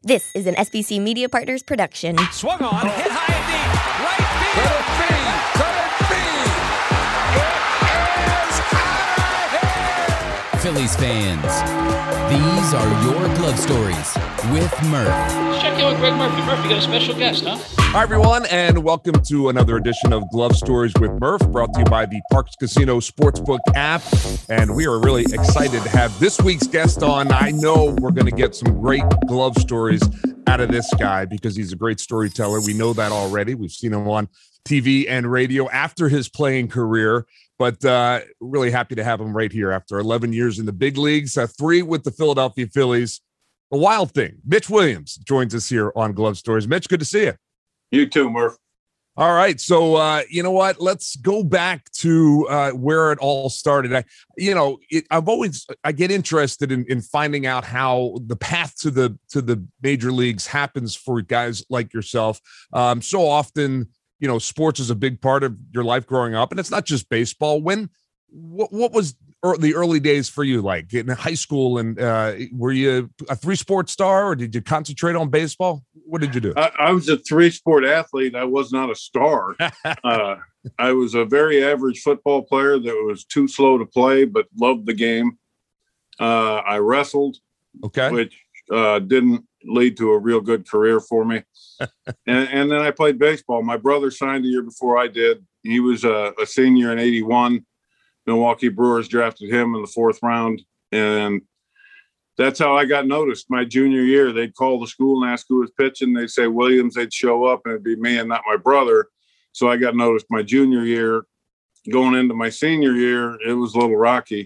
This is an SBC Media Partners production. Swung on, hit high and deep. Right field. Could it be? It is out of here. Phillies fans, these are your glove stories with Murph. Let's check in with Greg Murphy. Murph, you got a special guest, huh? Hi, everyone, and welcome to another edition of Glove Stories with Murph, brought to you by the Parx Casino Sportsbook app. And we are really excited to have this week's guest on. I know we're going to get some great glove stories out of this guy because he's a great storyteller. We know that already. We've seen him on TV and radio after his playing career, but really happy to have him right here after 11 years in the big leagues, 3 with the Philadelphia Phillies. The Wild Thing, Mitch Williams, joins us here on Glove Stories. Mitch, good to see you. You too, Murph. All right. So, you know what? Let's go back to where it all started. I get interested in finding out how the path to the major leagues happens for guys like yourself. So often, sports is a big part of your life growing up, and it's not just baseball. What was the early days for you like in high school? And were you a 3-sport star, or did you concentrate on baseball? What did you do? I was a 3-sport athlete. I was not a star. I was a very average football player that was too slow to play, but loved the game. I wrestled, which didn't lead to a real good career for me. and then I played baseball. My brother signed a year before I did. He was a senior in 81. Milwaukee Brewers drafted him in the 4th round, and that's how I got noticed. My junior year, they'd call the school and ask who was pitching. They'd say Williams. They'd show up, and it'd be me and not my brother. So I got noticed my junior year. Going into my senior year, it was a little rocky.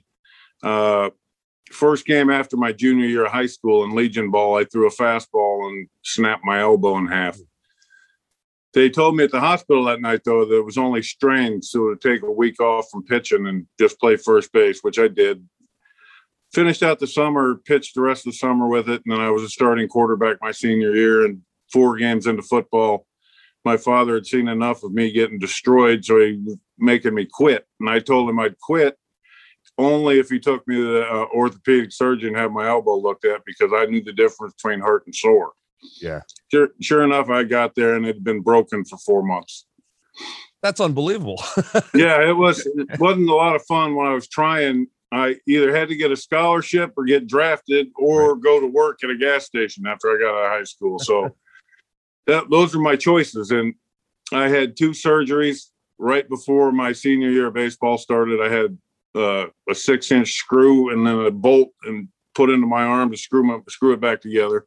First game after my junior year of high school in Legion Ball, I threw a fastball and snapped my elbow in half. They told me at the hospital that night, though, that it was only strained, so it would take a week off from pitching and just play first base, which I did. Finished out the summer, pitched the rest of the summer with it, and then I was a starting quarterback my senior year. And 4 games into football, my father had seen enough of me getting destroyed, so he was making me quit. And I told him I'd quit only if he took me to the orthopedic surgeon and have my elbow looked at, because I knew the difference between hurt and sore. Yeah. Sure enough, I got there and it had been broken for 4 months. That's unbelievable. Yeah, it wasn't a lot of fun when I was trying. I either had to get a scholarship or get drafted or go to work at a gas station after I got out of high school. So those are my choices. And I had 2 surgeries right before my senior year of baseball started. I had a 6-inch screw and then a bolt and put into my arm to screw it back together.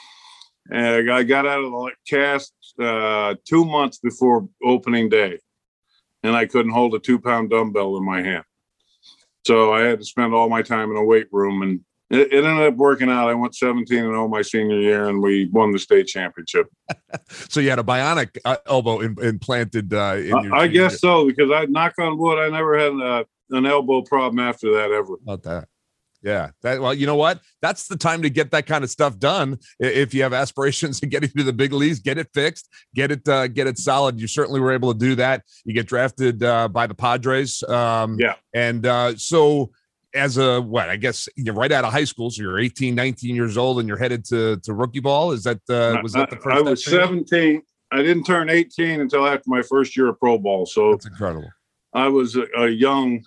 And I got out of the cast 2 months before opening day, and I couldn't hold a 2-pound dumbbell in my hand. So I had to spend all my time in a weight room, and it ended up working out. I went 17-0 my senior year, and we won the state championship. So you had a bionic elbow implanted in your I guess so, because I knock on wood, I never had an elbow problem after that ever. About that. Yeah. Well, you know what? That's the time to get that kind of stuff done. If you have aspirations of getting to the big leagues, get it fixed, get it solid. You certainly were able to do that. You get drafted by the Padres. Yeah. And so as I guess you're right out of high school. So you're 18, 19 years old and you're headed to rookie ball. Is that, was that the first? I was 17. I didn't turn 18 until after my first year of pro ball. So that's incredible. I was a young,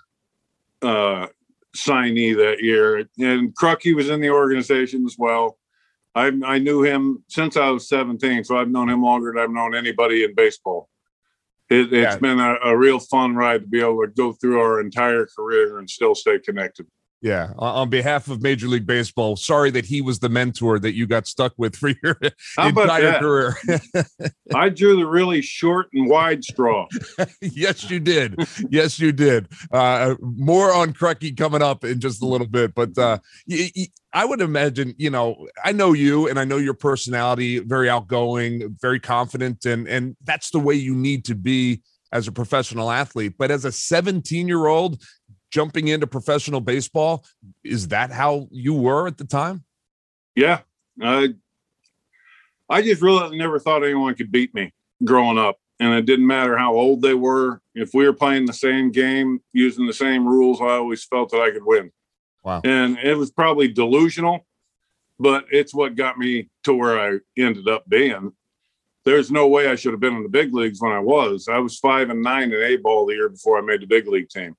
signee that year, and Crucky was in the organization as well. I knew him since I was 17, so I've known him longer than I've known anybody in baseball. It's been a real fun ride to be able to go through our entire career and still stay connected. Yeah. On behalf of Major League Baseball, sorry that he was the mentor that you got stuck with for your entire career. I drew the really short and wide straw. Yes, you did. Yes, you did. More on Crucky coming up in just a little bit. But I would imagine, I know you and I know your personality, very outgoing, very confident, and that's the way you need to be as a professional athlete. But as a 17-year-old, jumping into professional baseball, is that how you were at the time? Yeah. I just really never thought anyone could beat me growing up. And it didn't matter how old they were. If we were playing the same game, using the same rules, I always felt that I could win. Wow. And it was probably delusional, but it's what got me to where I ended up being. There's no way I should have been in the big leagues when I was. I was 5-9 in A-ball the year before I made the big league team.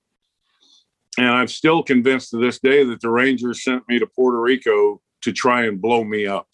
And I'm still convinced to this day that the Rangers sent me to Puerto Rico to try and blow me up.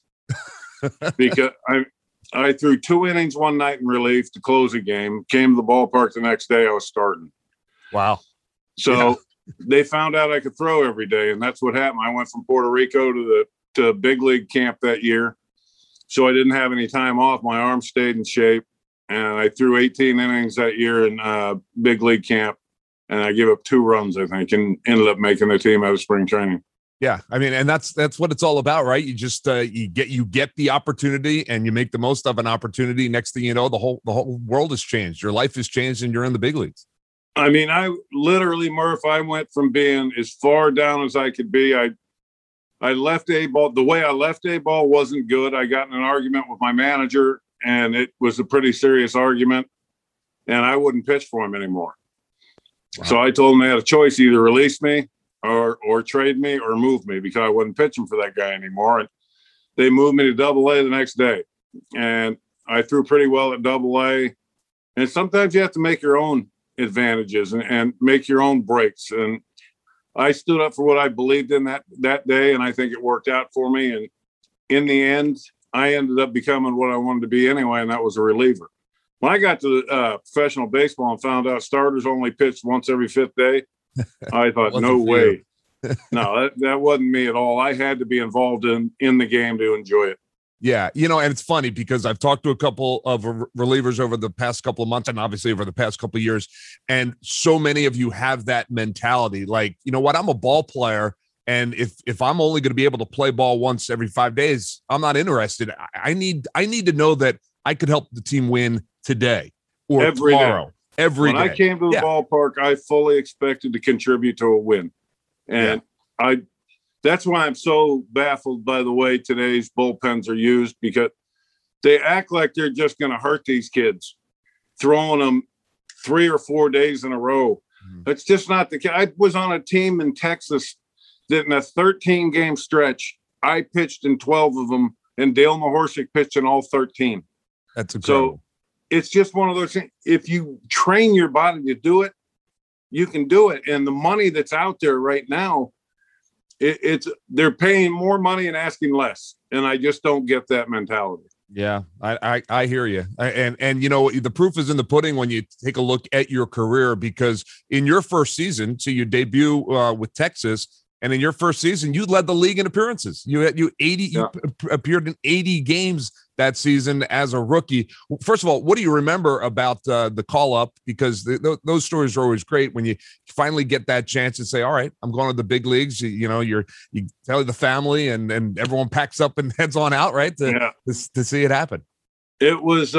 Because I threw 2 innings one night in relief to close a game, came to the ballpark the next day, I was starting. Wow. So they found out I could throw every day, and that's what happened. I went from Puerto Rico to big league camp that year. So I didn't have any time off. My arm stayed in shape, and I threw 18 innings that year in big league camp. And I gave up 2 runs, I think, and ended up making the team out of spring training. Yeah, I mean, and that's what it's all about, right? You just you get the opportunity, and you make the most of an opportunity. Next thing you know, the whole world has changed. Your life has changed, and you're in the big leagues. I mean, I literally, Murph, I went from being as far down as I could be. I left A-ball. The way I left A-ball wasn't good. I got in an argument with my manager, and it was a pretty serious argument, and I wouldn't pitch for him anymore. Wow. So I told them they had a choice: either release me or trade me or move me, because I wasn't pitching for that guy anymore. And they moved me to Double-A the next day. And I threw pretty well at Double-A. And sometimes you have to make your own advantages and make your own breaks. And I stood up for what I believed in that day, and I think it worked out for me. And in the end, I ended up becoming what I wanted to be anyway, and that was a reliever. When I got to professional baseball and found out starters only pitched once every 5th day, I thought, no way. No, that wasn't me at all. I had to be involved in the game to enjoy it. Yeah, and it's funny because I've talked to a couple of relievers over the past couple of months, and obviously over the past couple of years, and so many of you have that mentality. Like, you know what? I'm a ball player, and if I'm only going to be able to play ball once every 5 days, I'm not interested. I need to know that I could help the team win today or every tomorrow. Day. Every when day. I came to the ballpark, I fully expected to contribute to a win. And that's why I'm so baffled by the way today's bullpens are used, because they act like they're just going to hurt these kids, throwing them 3 or 4 days in a row. That's just not the case. I was on a team in Texas that in a 13-game stretch, I pitched in 12 of them, and Dale Mahorsic pitched in all 13. That's incredible. So it's just one of those things. If you train your body to do it, you can do it. And the money that's out there right now, they're paying more money and asking less. And I just don't get that mentality. Yeah, I hear you. And the proof is in the pudding when you take a look at your career, because in your first season, so you debut with Texas, and in your first season, you led the league in appearances. You appeared in 80 games that season as a rookie. First of all, what do you remember about the call up? Because those stories are always great when you finally get that chance to say, all right, I'm going to the big leagues. You tell the family and everyone packs up and heads on out, right? To see it happen. It was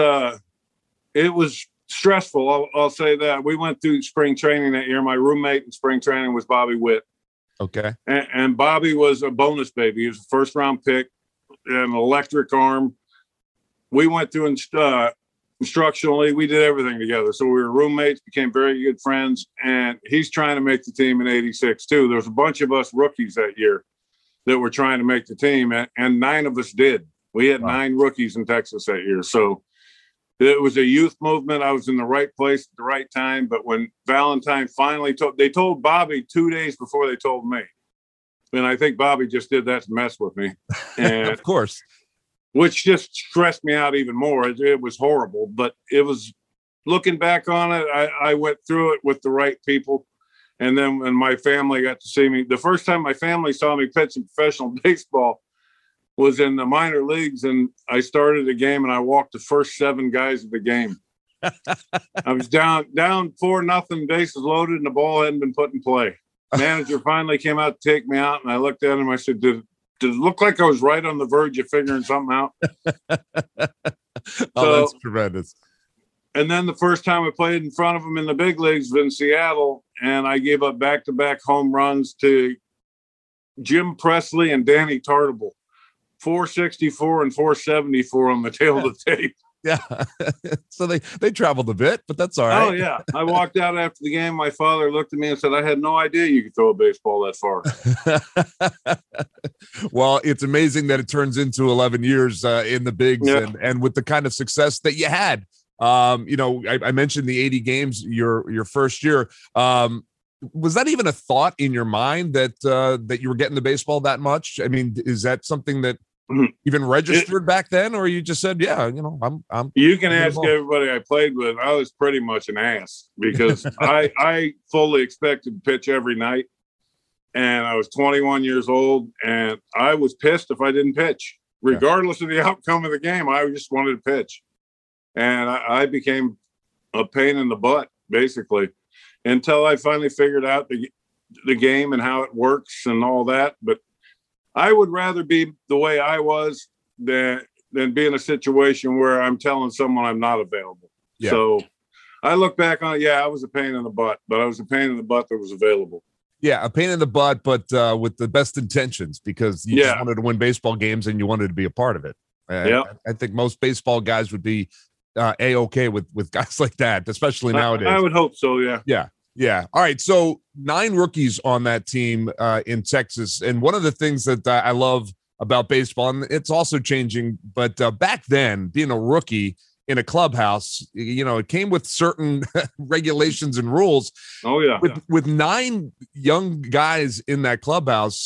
stressful. I'll say that. We went through spring training that year. My roommate in spring training was Bobby Witt. Okay. And Bobby was a bonus baby. He was a first-round pick, an electric arm. We went through instructionally. We did everything together. So we were roommates, became very good friends, and he's trying to make the team in '86 too. There was a bunch of us rookies that year that were trying to make the team, and 9 of us did. We had 9 rookies in Texas that year. So it was a youth movement. I was in the right place at the right time. But when Valentine finally they told Bobby 2 days before they told me. And I think Bobby just did that to mess with me. And of course. Which just stressed me out even more. It was horrible. But it was, looking back on it, I went through it with the right people. And then when my family got to see me, the first time my family saw me pitch in professional baseball was in the minor leagues, and I started a game and I walked the first 7 guys of the game. I was down 4-0, bases loaded, and the ball hadn't been put in play. Manager finally came out to take me out, and I looked at him. I said, did it look like I was right on the verge of figuring something out? That's tremendous. And then the first time I played in front of him in the big leagues was in Seattle, and I gave up back-to-back home runs to Jim Presley and Danny Tartable. 464 and 474 on the tail of the tape. Yeah. So they traveled a bit, but that's all right. Oh, yeah. I walked out after the game. My father looked at me and said, I had no idea you could throw a baseball that far. Well, it's amazing that it turns into 11 years in the bigs and with the kind of success that you had. I mentioned the 80 games your first year. Was that even a thought in your mind that you were getting the baseball that much? I mean, is that something that even registered back then, or you just said, yeah, I'm you can ask everybody I played with. I was pretty much an ass because I fully expected to pitch every night, and I was 21 years old, and I was pissed if I didn't pitch, regardless of the outcome of the game. I just wanted to pitch, and I became a pain in the butt basically until I finally figured out the game and how it works and all that. But I would rather be the way I was than be in a situation where I'm telling someone I'm not available. Yeah. So I look back on it. Yeah, I was a pain in the butt, but I was a pain in the butt that was available. Yeah, a pain in the butt, but with the best intentions, because you just wanted to win baseball games and you wanted to be a part of it. I think most baseball guys would be A-okay with guys like that, especially nowadays. I would hope so, yeah. Yeah. All right. So 9 rookies on that team in Texas. And one of the things that I love about baseball, and it's also changing, but back then, being a rookie in a clubhouse, it came with certain regulations and rules. Oh, yeah. With 9 young guys in that clubhouse,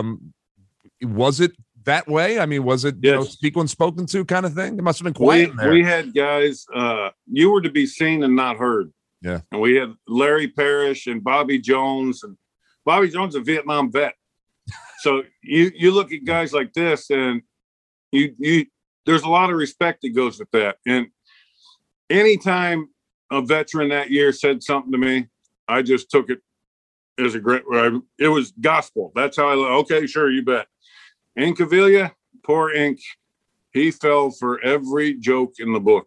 was it that way? I mean, was it speak when spoken to kind of thing? It must have been quiet in there. We had guys, you were to be seen and not heard. Yeah. And we had Larry Parrish and Bobby Jones, and Bobby Jones, a Vietnam vet. So you look at guys like this, and you there's a lot of respect that goes with that. And anytime a veteran that year said something to me, I just took it as it was gospel. That's how okay, sure, you bet. Incaviglia, poor Ink, he fell for every joke in the book.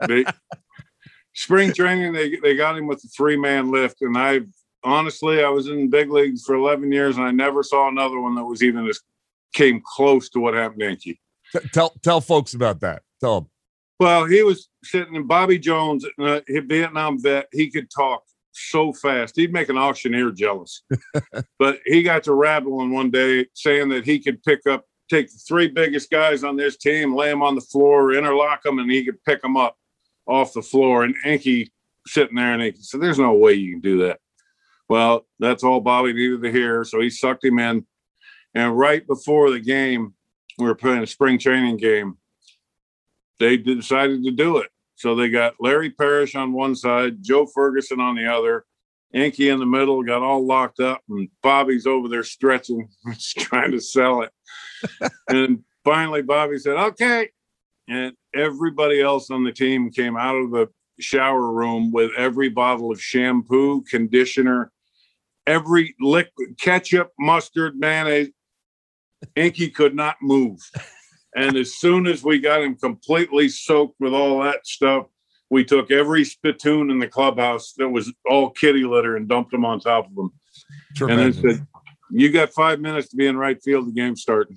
Spring training, they got him with the 3-man lift, and I was in big leagues for 11 years, and I never saw another one that was even came close to what happened to Inky. Tell folks about that. Tell them. Well, he was sitting in Bobby Jones, a Vietnam vet. He could talk so fast. He'd make an auctioneer jealous. But he got to rattling one day saying that he could take the 3 biggest guys on this team, lay them on the floor, interlock them, and he could pick them up off the floor. And Inky sitting there, and Inky said, there's no way you can do that. Well, that's all Bobby needed to hear. So he sucked him in. And right before the game, we were playing a spring training game, they decided to do it. So they got Larry Parrish on one side, Joe Ferguson on the other, Inky in the middle, got all locked up, and Bobby's over there stretching, trying to sell it. And finally, Bobby said, okay. And everybody else on the team came out of the shower room with every bottle of shampoo, conditioner, every liquid, ketchup, mustard, mayonnaise. Inky could not move. And as soon as we got him completely soaked with all that stuff, we took every spittoon in the clubhouse that was all kitty litter and dumped them on top of them. Tremendous. And then said, you got 5 minutes to be in right field. The game's starting.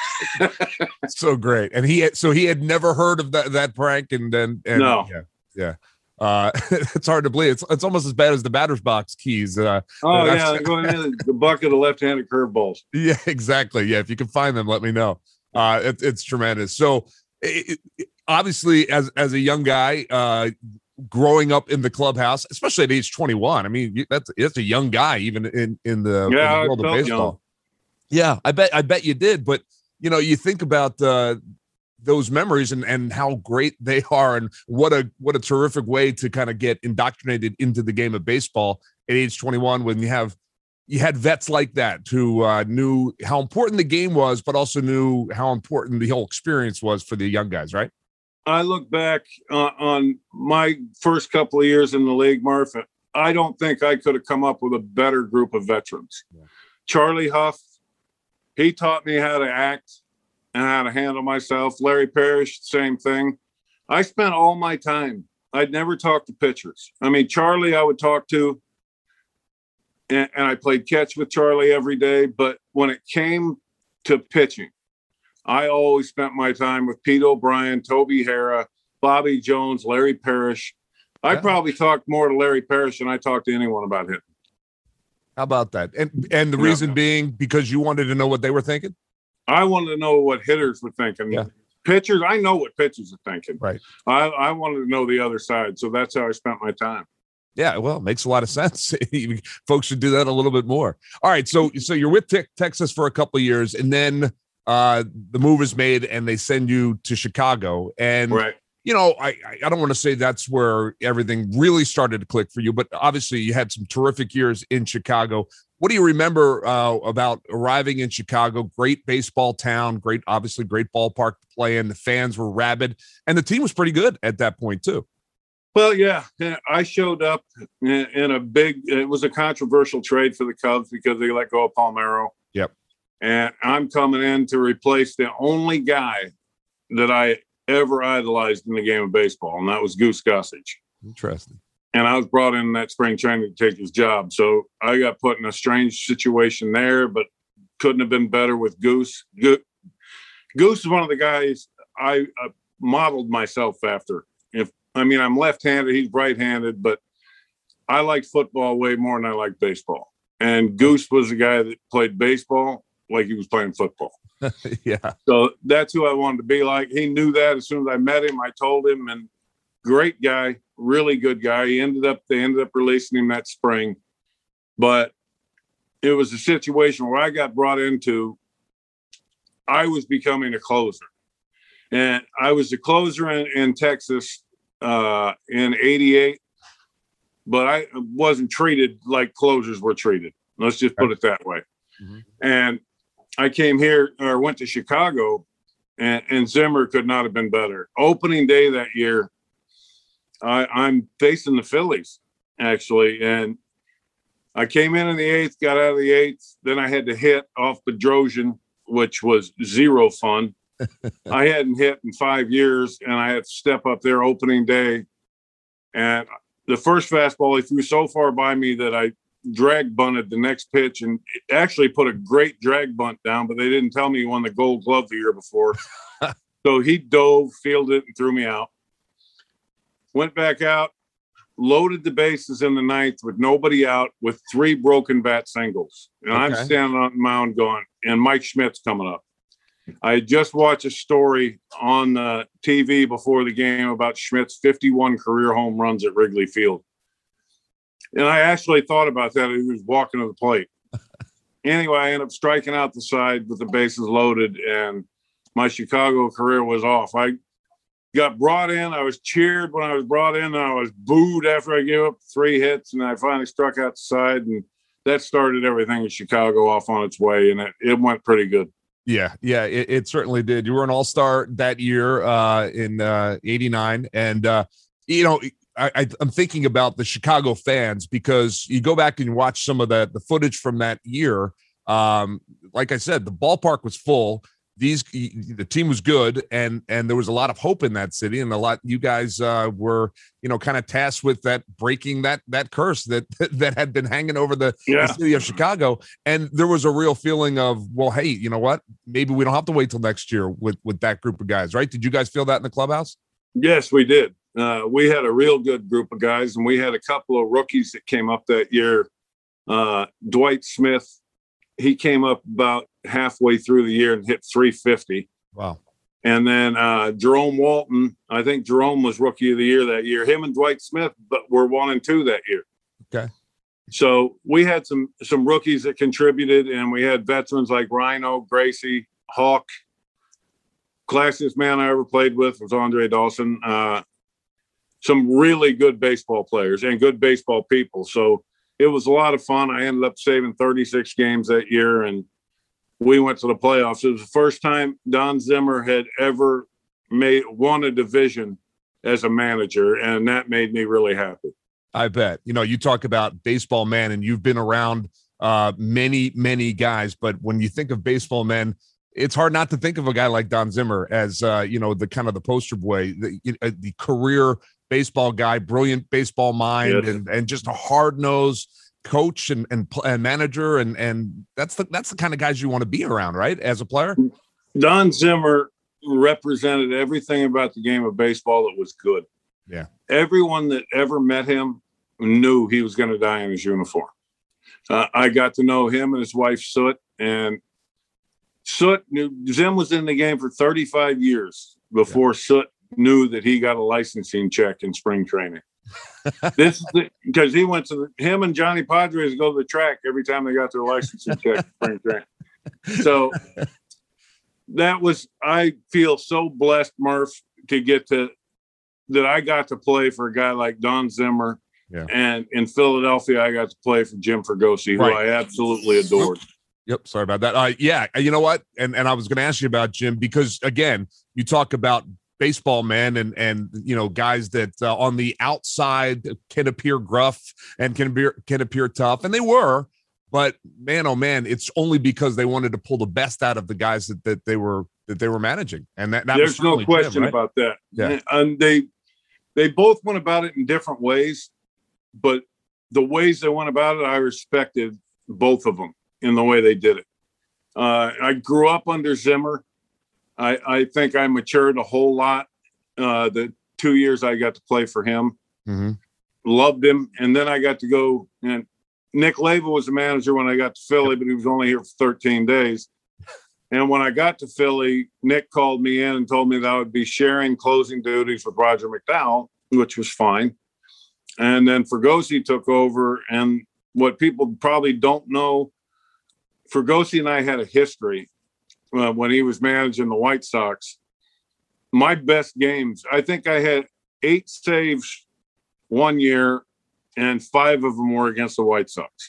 So great. And he had never heard of that prank. And no. Yeah. It's hard to believe. It's almost as bad as the batter's box keys. Going in the bucket of left-handed curveballs. Yeah, exactly. Yeah. If you can find them, let me know. It's tremendous. So obviously as a young guy, growing up in the clubhouse, especially at age 21, I mean, that's a young guy, even in the world of baseball. Young. Yeah. I bet you did. But you think about, those memories and how great they are, and what a terrific way to kind of get indoctrinated into the game of baseball at age 21, when you had vets like that who knew how important the game was, but also knew how important the whole experience was for the young guys, right? I look back on my first couple of years in the league, Murph. I don't think I could have come up with a better group of veterans. Yeah. Charlie Huff, he taught me how to act and how to handle myself. Larry Parrish, same thing. I spent all my time. I'd never talk to pitchers. I mean, Charlie I would talk to, and I played catch with Charlie every day. But when it came to pitching, I always spent my time with Pete O'Brien, Toby Harrah, Bobby Jones, Larry Parrish. I Yeah. probably talked more to Larry Parrish than I talked to anyone about hitting. How about that? And the reason being because you wanted to know what they were thinking? I wanted to know what hitters were thinking. Yeah. Pitchers, I know what pitchers are thinking. Right. I wanted to know the other side. So that's how I spent my time. Yeah, well, it makes a lot of sense. Folks should do that a little bit more. All right, so you're with Texas for a couple of years, and then the move is made, and they send you to Chicago. And Right. you know, I don't want to say that's where everything really started to click for you, but obviously you had some terrific years in Chicago. What do you remember about arriving in Chicago? Great baseball town, obviously great ballpark to play in. The fans were rabid, and the team was pretty good at that point too. Well, yeah, I showed up in it was a controversial trade for the Cubs because they let go of Palmeiro. Yep. And I'm coming in to replace the only guy that I ever idolized in the game of baseball, and that was Goose Gossage. Interesting. And I was brought in that spring training to take his job. So I got put in a strange situation there, but couldn't have been better with Goose. Goose is one of the guys I modeled myself after. I'm left-handed, he's right-handed, but I liked football way more than I liked baseball. And Goose was the guy that played baseball like he was playing football. Yeah. So that's who I wanted to be like. He knew that as soon as I met him. I told him, and great guy, really good guy. They ended up releasing him that spring. But it was a situation where I got brought into, I was becoming a closer. And I was a closer in Texas in 88, but I wasn't treated like closers were treated. Let's just put it that way. Mm-hmm. And I came here or went to Chicago, and Zimmer could not have been better. Opening day that year, I'm facing the Phillies, actually. And I came in the eighth, got out of the eighth. Then I had to hit off Bedrosian, which was zero fun. I hadn't hit in 5 years, and I had to step up there opening day. And the first fastball, he threw so far by me that I drag bunted the next pitch and actually put a great drag bunt down, but they didn't tell me he won the Gold Glove the year before. So he dove, fielded it, and threw me out. Went back out, loaded the bases in the ninth with nobody out with 3 broken bat singles. And I'm standing on the mound going, and Mike Schmidt's coming up. I just watched a story on the TV before the game about Schmidt's 51 career home runs at Wrigley Field. And I actually thought about that as he was walking to the plate. Anyway, I ended up striking out the side with the bases loaded, and my Chicago career was off. I got brought in. I was cheered when I was brought in, and I was booed after I gave up 3 hits, and I finally struck out the side, and that started everything in Chicago off on its way, and it went pretty good. Yeah, it certainly did. You were an all-star that year in 89. And, I'm thinking about the Chicago fans because you go back and watch some of the footage from that year. Like I said, the ballpark was full. The team was good, and there was a lot of hope in that city, and you guys were kind of tasked with breaking that curse that had been hanging over the city of Chicago. And there was a real feeling of, well, hey, you know what, maybe we don't have to wait till next year with that group of guys, right? Did you guys feel that in the clubhouse? Yes, we did. We had a real good group of guys, and we had a couple of rookies that came up that year. Dwight Smith, he came up about halfway through the year and hit 350. Wow. And then Jerome Walton, I think Jerome was rookie of the year that year. Him and Dwight Smith were 1 and 2 that year. Okay. So we had some rookies that contributed, and we had veterans like Rhino, Gracie, Hawk. Classiest man I ever played with was Andre Dawson. Some really good baseball players and good baseball people. So it was a lot of fun. I ended up saving 36 games that year, and we went to the playoffs. It was the first time Don Zimmer had ever won a division as a manager, and that made me really happy. I bet. You talk about baseball men, and you've been around many, many guys, but when you think of baseball men, it's hard not to think of a guy like Don Zimmer as, the kind of the poster boy, the career baseball guy, brilliant baseball mind, yes, and just a hard-nosed coach and manager. And that's the kind of guys you want to be around, right? As a player. Don Zimmer, represented everything about the game of baseball that was good. Yeah. Everyone that ever met him knew he was going to die in his uniform. I got to know him and his wife, Soot, and Soot knew Zim was in the game for 35 years before Soot knew that he got a licensing check in spring training. This is because he went to him and Johnny Padres go to the track every time they got their licensing check in spring training. So I feel so blessed, Murph, to get to that. I got to play for a guy like Don Zimmer. Yeah. And in Philadelphia, I got to play for Jim Fregosi, who I absolutely adored. Yep. Sorry about that. Yeah. You know what? And I was going to ask you about Jim because, again, you talk about baseball men and guys that on the outside can appear gruff and can appear tough. And they were. But, man, oh, man, it's only because they wanted to pull the best out of the guys that they were managing. And that there's no question Jim, right? about that. Yeah. And they both went about it in different ways. But the ways they went about it, I respected both of them in the way they did it. I grew up under Zimmer. I think I matured a whole lot the 2 years I got to play for him. Mm-hmm. Loved him. And then I got to go, and Nick Leyva was the manager when I got to Philly, but he was only here for 13 days. And when I got to Philly, Nick called me in and told me that I would be sharing closing duties with Roger McDowell, which was fine. And then Fregosi took over. And what people probably don't know, Fregosi and I had a history when he was managing the White Sox. My best games, I think I had 8 saves one year, and 5 of them were against the White Sox.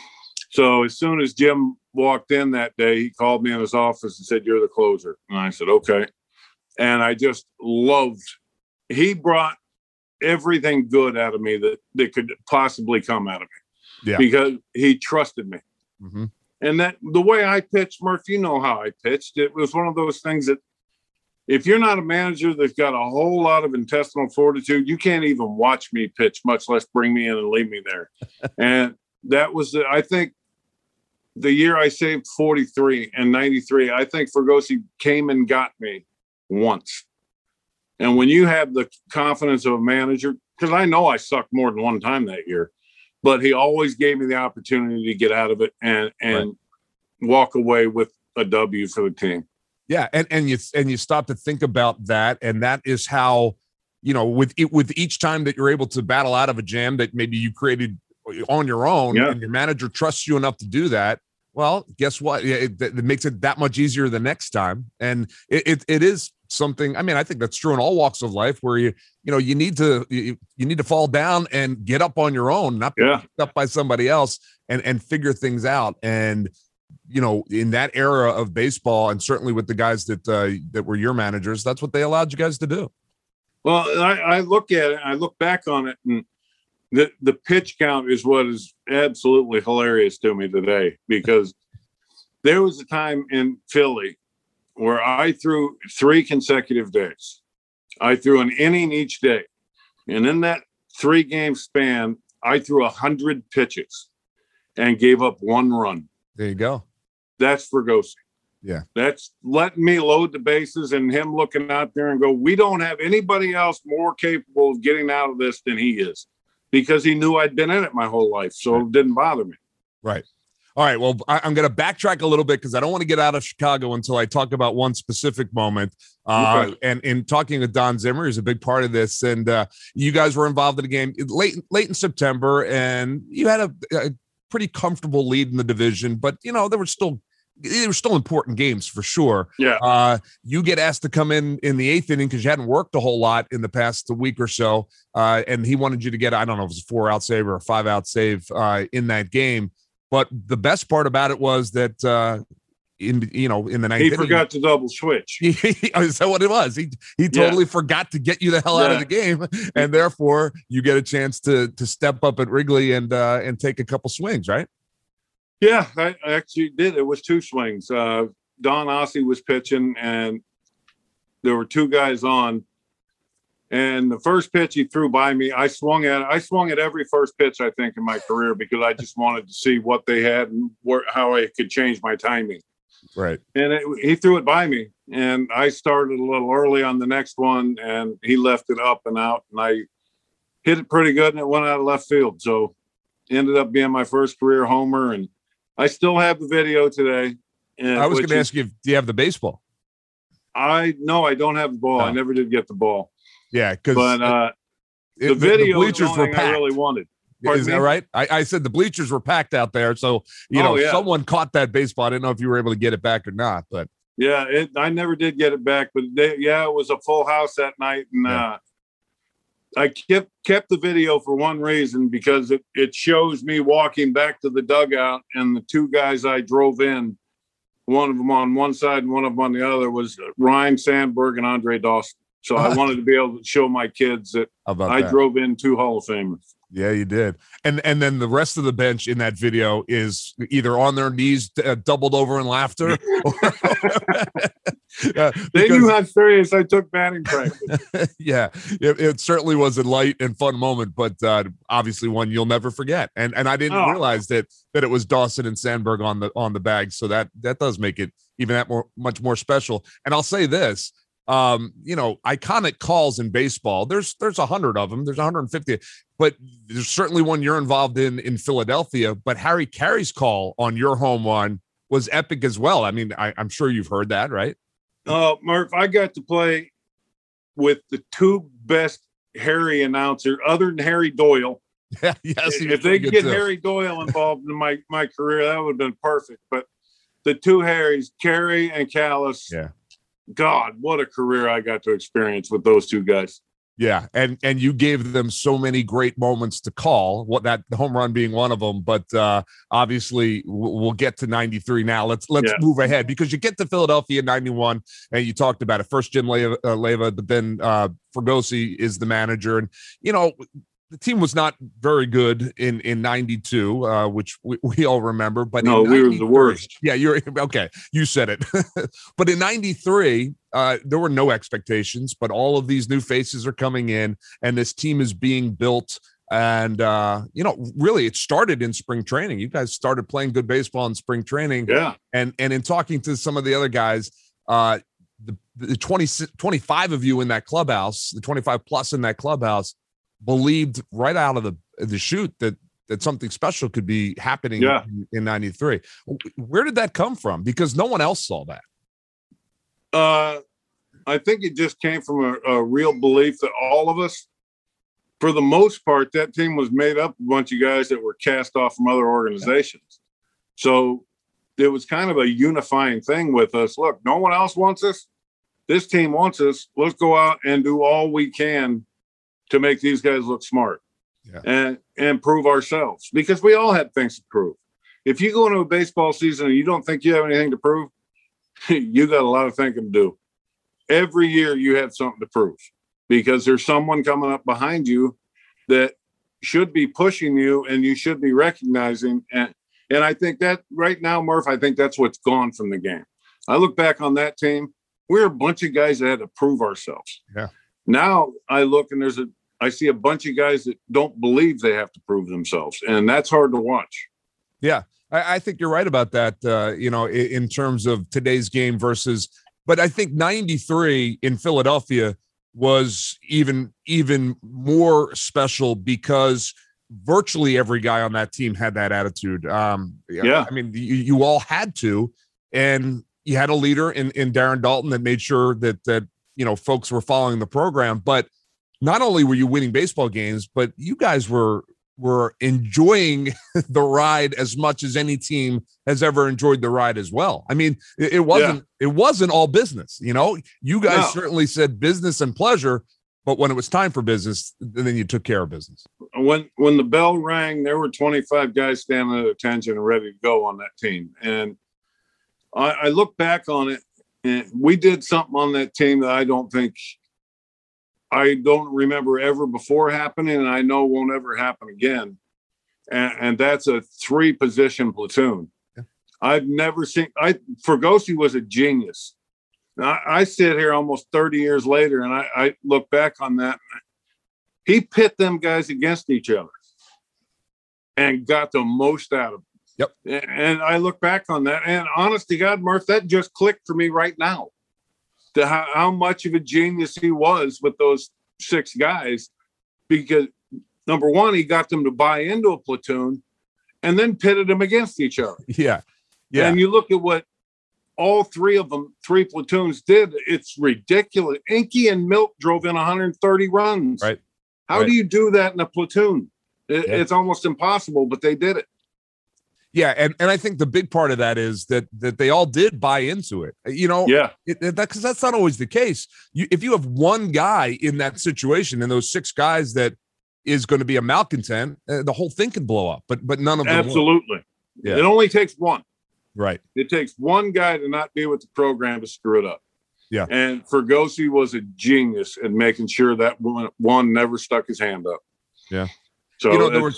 So as soon as Jim walked in that day, he called me in his office and said, "You're the closer." And I said, "Okay." And I just loved, he brought everything good out of me that could possibly come out of me, because he trusted me. Mm-hmm. And that the way I pitched, Murph, you know how I pitched. It was one of those things that if you're not a manager that's got a whole lot of intestinal fortitude, you can't even watch me pitch, much less bring me in and leave me there. And that was, I think, the year I saved 43 and 93, I think Fregosi came and got me once. And when you have the confidence of a manager, because I know I sucked more than one time that year, but he always gave me the opportunity to get out of it and walk away with a W for the team. Yeah, and you stop to think about that, and that is how, with each time that you're able to battle out of a jam that maybe you created on your own, and your manager trusts you enough to do that. Well, guess what? It makes it that much easier the next time, and it is something. I mean, I think that's true in all walks of life, where you need to fall down and get up on your own, not be picked up by somebody else, and figure things out. And in that era of baseball, and certainly with the guys that were your managers, that's what they allowed you guys to do. Well, I look at it, I look back on it, and the pitch count is what is absolutely hilarious to me today, because there was a time in Philly where I threw 3 consecutive days. I threw an inning each day. And in that 3-game span, I threw 100 pitches and gave up 1 run. There you go. That's Fregosi. Yeah. That's letting me load the bases and him looking out there and go, we don't have anybody else more capable of getting out of this than he is, because he knew I'd been in it my whole life. So it didn't bother me. Right. All right. Well, I'm going to backtrack a little bit because I don't want to get out of Chicago until I talk about one specific moment. Okay. And in talking with Don Zimmer, he's a big part of this. And you guys were involved in the game late in September, and you had a pretty comfortable lead in the division. But, there were still important games for sure. Yeah. You get asked to come in the 8th inning because you hadn't worked a whole lot in the past week or so. And he wanted you to get, I don't know if it was a 4-out save or a 5-out save in that game. But the best part about it was that in the 9th inning, he forgot to double switch. Is that what it was? He totally forgot to get you the hell out of the game, and therefore you get a chance to step up at Wrigley and take a couple swings, right? Yeah, I actually did. It was 2 swings. Don Ossie was pitching, and there were 2 guys on. And the first pitch he threw by me, I swung at every first pitch, I think, in my career, because I just wanted to see what they had and how I could change my timing. Right. And he threw it by me, and I started a little early on the next one, and he left it up and out, and I hit it pretty good, and it went out of left field. So ended up being my first career homer, and I still have the video today. I was going to ask you, do you have the baseball? No, I don't have the ball. Oh. I never did get the ball. Yeah, because the video the bleachers was the were only thing packed. I really wanted. Is that right? I said the bleachers were packed out there, so someone caught that baseball. I didn't know if you were able to get it back or not, but yeah, I never did get it back. But it was a full house that night, and I kept the video for one reason, because it shows me walking back to the dugout, and the two guys I drove in, one of them on one side and one of them on the other, was Ryne Sandberg and Andre Dawson. So I wanted to be able to show my kids that I drove in two Hall of Famers. Yeah, you did. And then the rest of the bench in that video is either on their knees, doubled over in laughter. They knew how serious I took batting practice. Yeah, it certainly was a light and fun moment, but obviously one you'll never forget. And I didn't realize that it was Dawson and Sandberg on the bag. So that does make it even that much more special. And I'll say this. Iconic calls in baseball. There's 100 of them. There's 150, but there's certainly one you're involved in Philadelphia. But Harry Caray's call on your home run was epic as well. I mean, I'm sure you've heard that, right? Murph, I got to play with the two best Harry announcer, other than Harry Doyle. Yeah, yes. If they could get Harry Doyle involved in my career, that would have been perfect. But the two Harrys, Caray and Callis. Yeah. God, what a career I got to experience with those two guys. Yeah, and you gave them so many great moments to call, the home run being one of them. But obviously, we'll get to 93 now. Let's move ahead, because you get to Philadelphia in 91, and you talked about it. First Jim Leyva, but then Fregosi is the manager. And, the team was not very good in 92, which we all remember. But no, we were the worst. Yeah, you're okay. You said it. But in 93, there were no expectations, but all of these new faces are coming in, and this team is being built. And, really it started in spring training. You guys started playing good baseball in spring training. Yeah. And in talking to some of the other guys, the 25 of you in that clubhouse, the 25 plus in that clubhouse, believed right out of the chute that something special could be happening in 93. Where did that come from? Because no one else saw that. I think it just came from a real belief that all of us, for the most part, that team was made up of a bunch of guys that were cast off from other organizations. So it was kind of a unifying thing with us. Look, no one else wants us. This team wants us. Let's go out and do all we can to make these guys look smart and prove ourselves, because we all had things to prove. If you go into a baseball season and you don't think you have anything to prove, you got a lot of thinking to do. Every year you have something to prove, because there's someone coming up behind you that should be pushing you, and you should be recognizing. And I think that right now, Murph, I think that's what's gone from the game. I look back on that team. We're a bunch of guys that had to prove ourselves. Yeah. Now I look and I see a bunch of guys that don't believe they have to prove themselves, and that's hard to watch. Yeah, I think you're right about that, in terms of today's game versus, but I think 93 in Philadelphia was even more special because virtually every guy on that team had that attitude. I mean, you all had to, and you had a leader in Darren Daulton that made sure that folks were following the program. But not only were you winning baseball games, but you guys were enjoying the ride as much as any team has ever enjoyed the ride as well. I mean, it wasn't all business. You guys certainly said business and pleasure, but when it was time for business, then you took care of business. When the bell rang, there were 25 guys standing at attention and ready to go on that team. And I look back on it, and we did something on that team that I don't remember ever before happening, and I know won't ever happen again. And that's a 3-position platoon. Yeah. I've never seen. Fregosi was a genius. I sit here almost 30 years later, and I look back on that. He pit them guys against each other and got the most out of them. Yep. And I look back on that, and honest to God, Murph, that just clicked for me right now. To how much of a genius he was with those 6 guys, because number one, he got them to buy into a platoon and then pitted them against each other. Yeah. Yeah. And you look at what all 3 of them, 3 platoons did. It's ridiculous. Inky and Milt drove in 130 runs. Right. How do you do that in a platoon? It's almost impossible, but they did it. Yeah, and I think the big part of that is that they all did buy into it. Yeah, because that's not always the case. If you have one guy in that situation and those 6 guys that is going to be a malcontent, the whole thing can blow up. But none of them absolutely. Yeah. It only takes one. Right. It takes one guy to not be with the program to screw it up. Yeah. And Fergosi was a genius at making sure that one never stuck his hand up. Yeah. So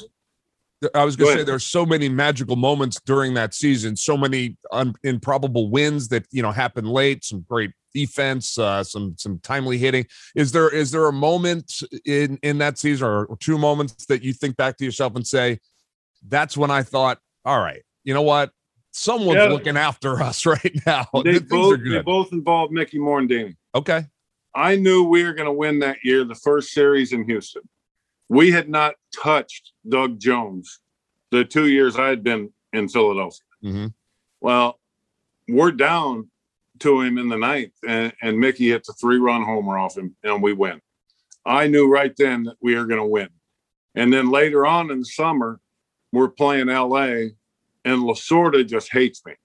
I was going to say there's so many magical moments during that season, so many improbable wins that, happened late, some great defense, some timely hitting. Is there a moment in that season or 2 moments that you think back to yourself and say, that's when I thought, all right, you know what? Someone's looking after us right now. They both involved Mickey Morandini. Okay. I knew we were going to win that year, the first series in Houston. We had not touched Doug Jones the 2 years I had been in Philadelphia. Mm-hmm. Well, we're down to him in the 9th, and Mickey hits a 3-run homer off him, and we win. I knew right then that we were going to win. And then later on in the summer, we're playing L.A., and Lasorda just hates me.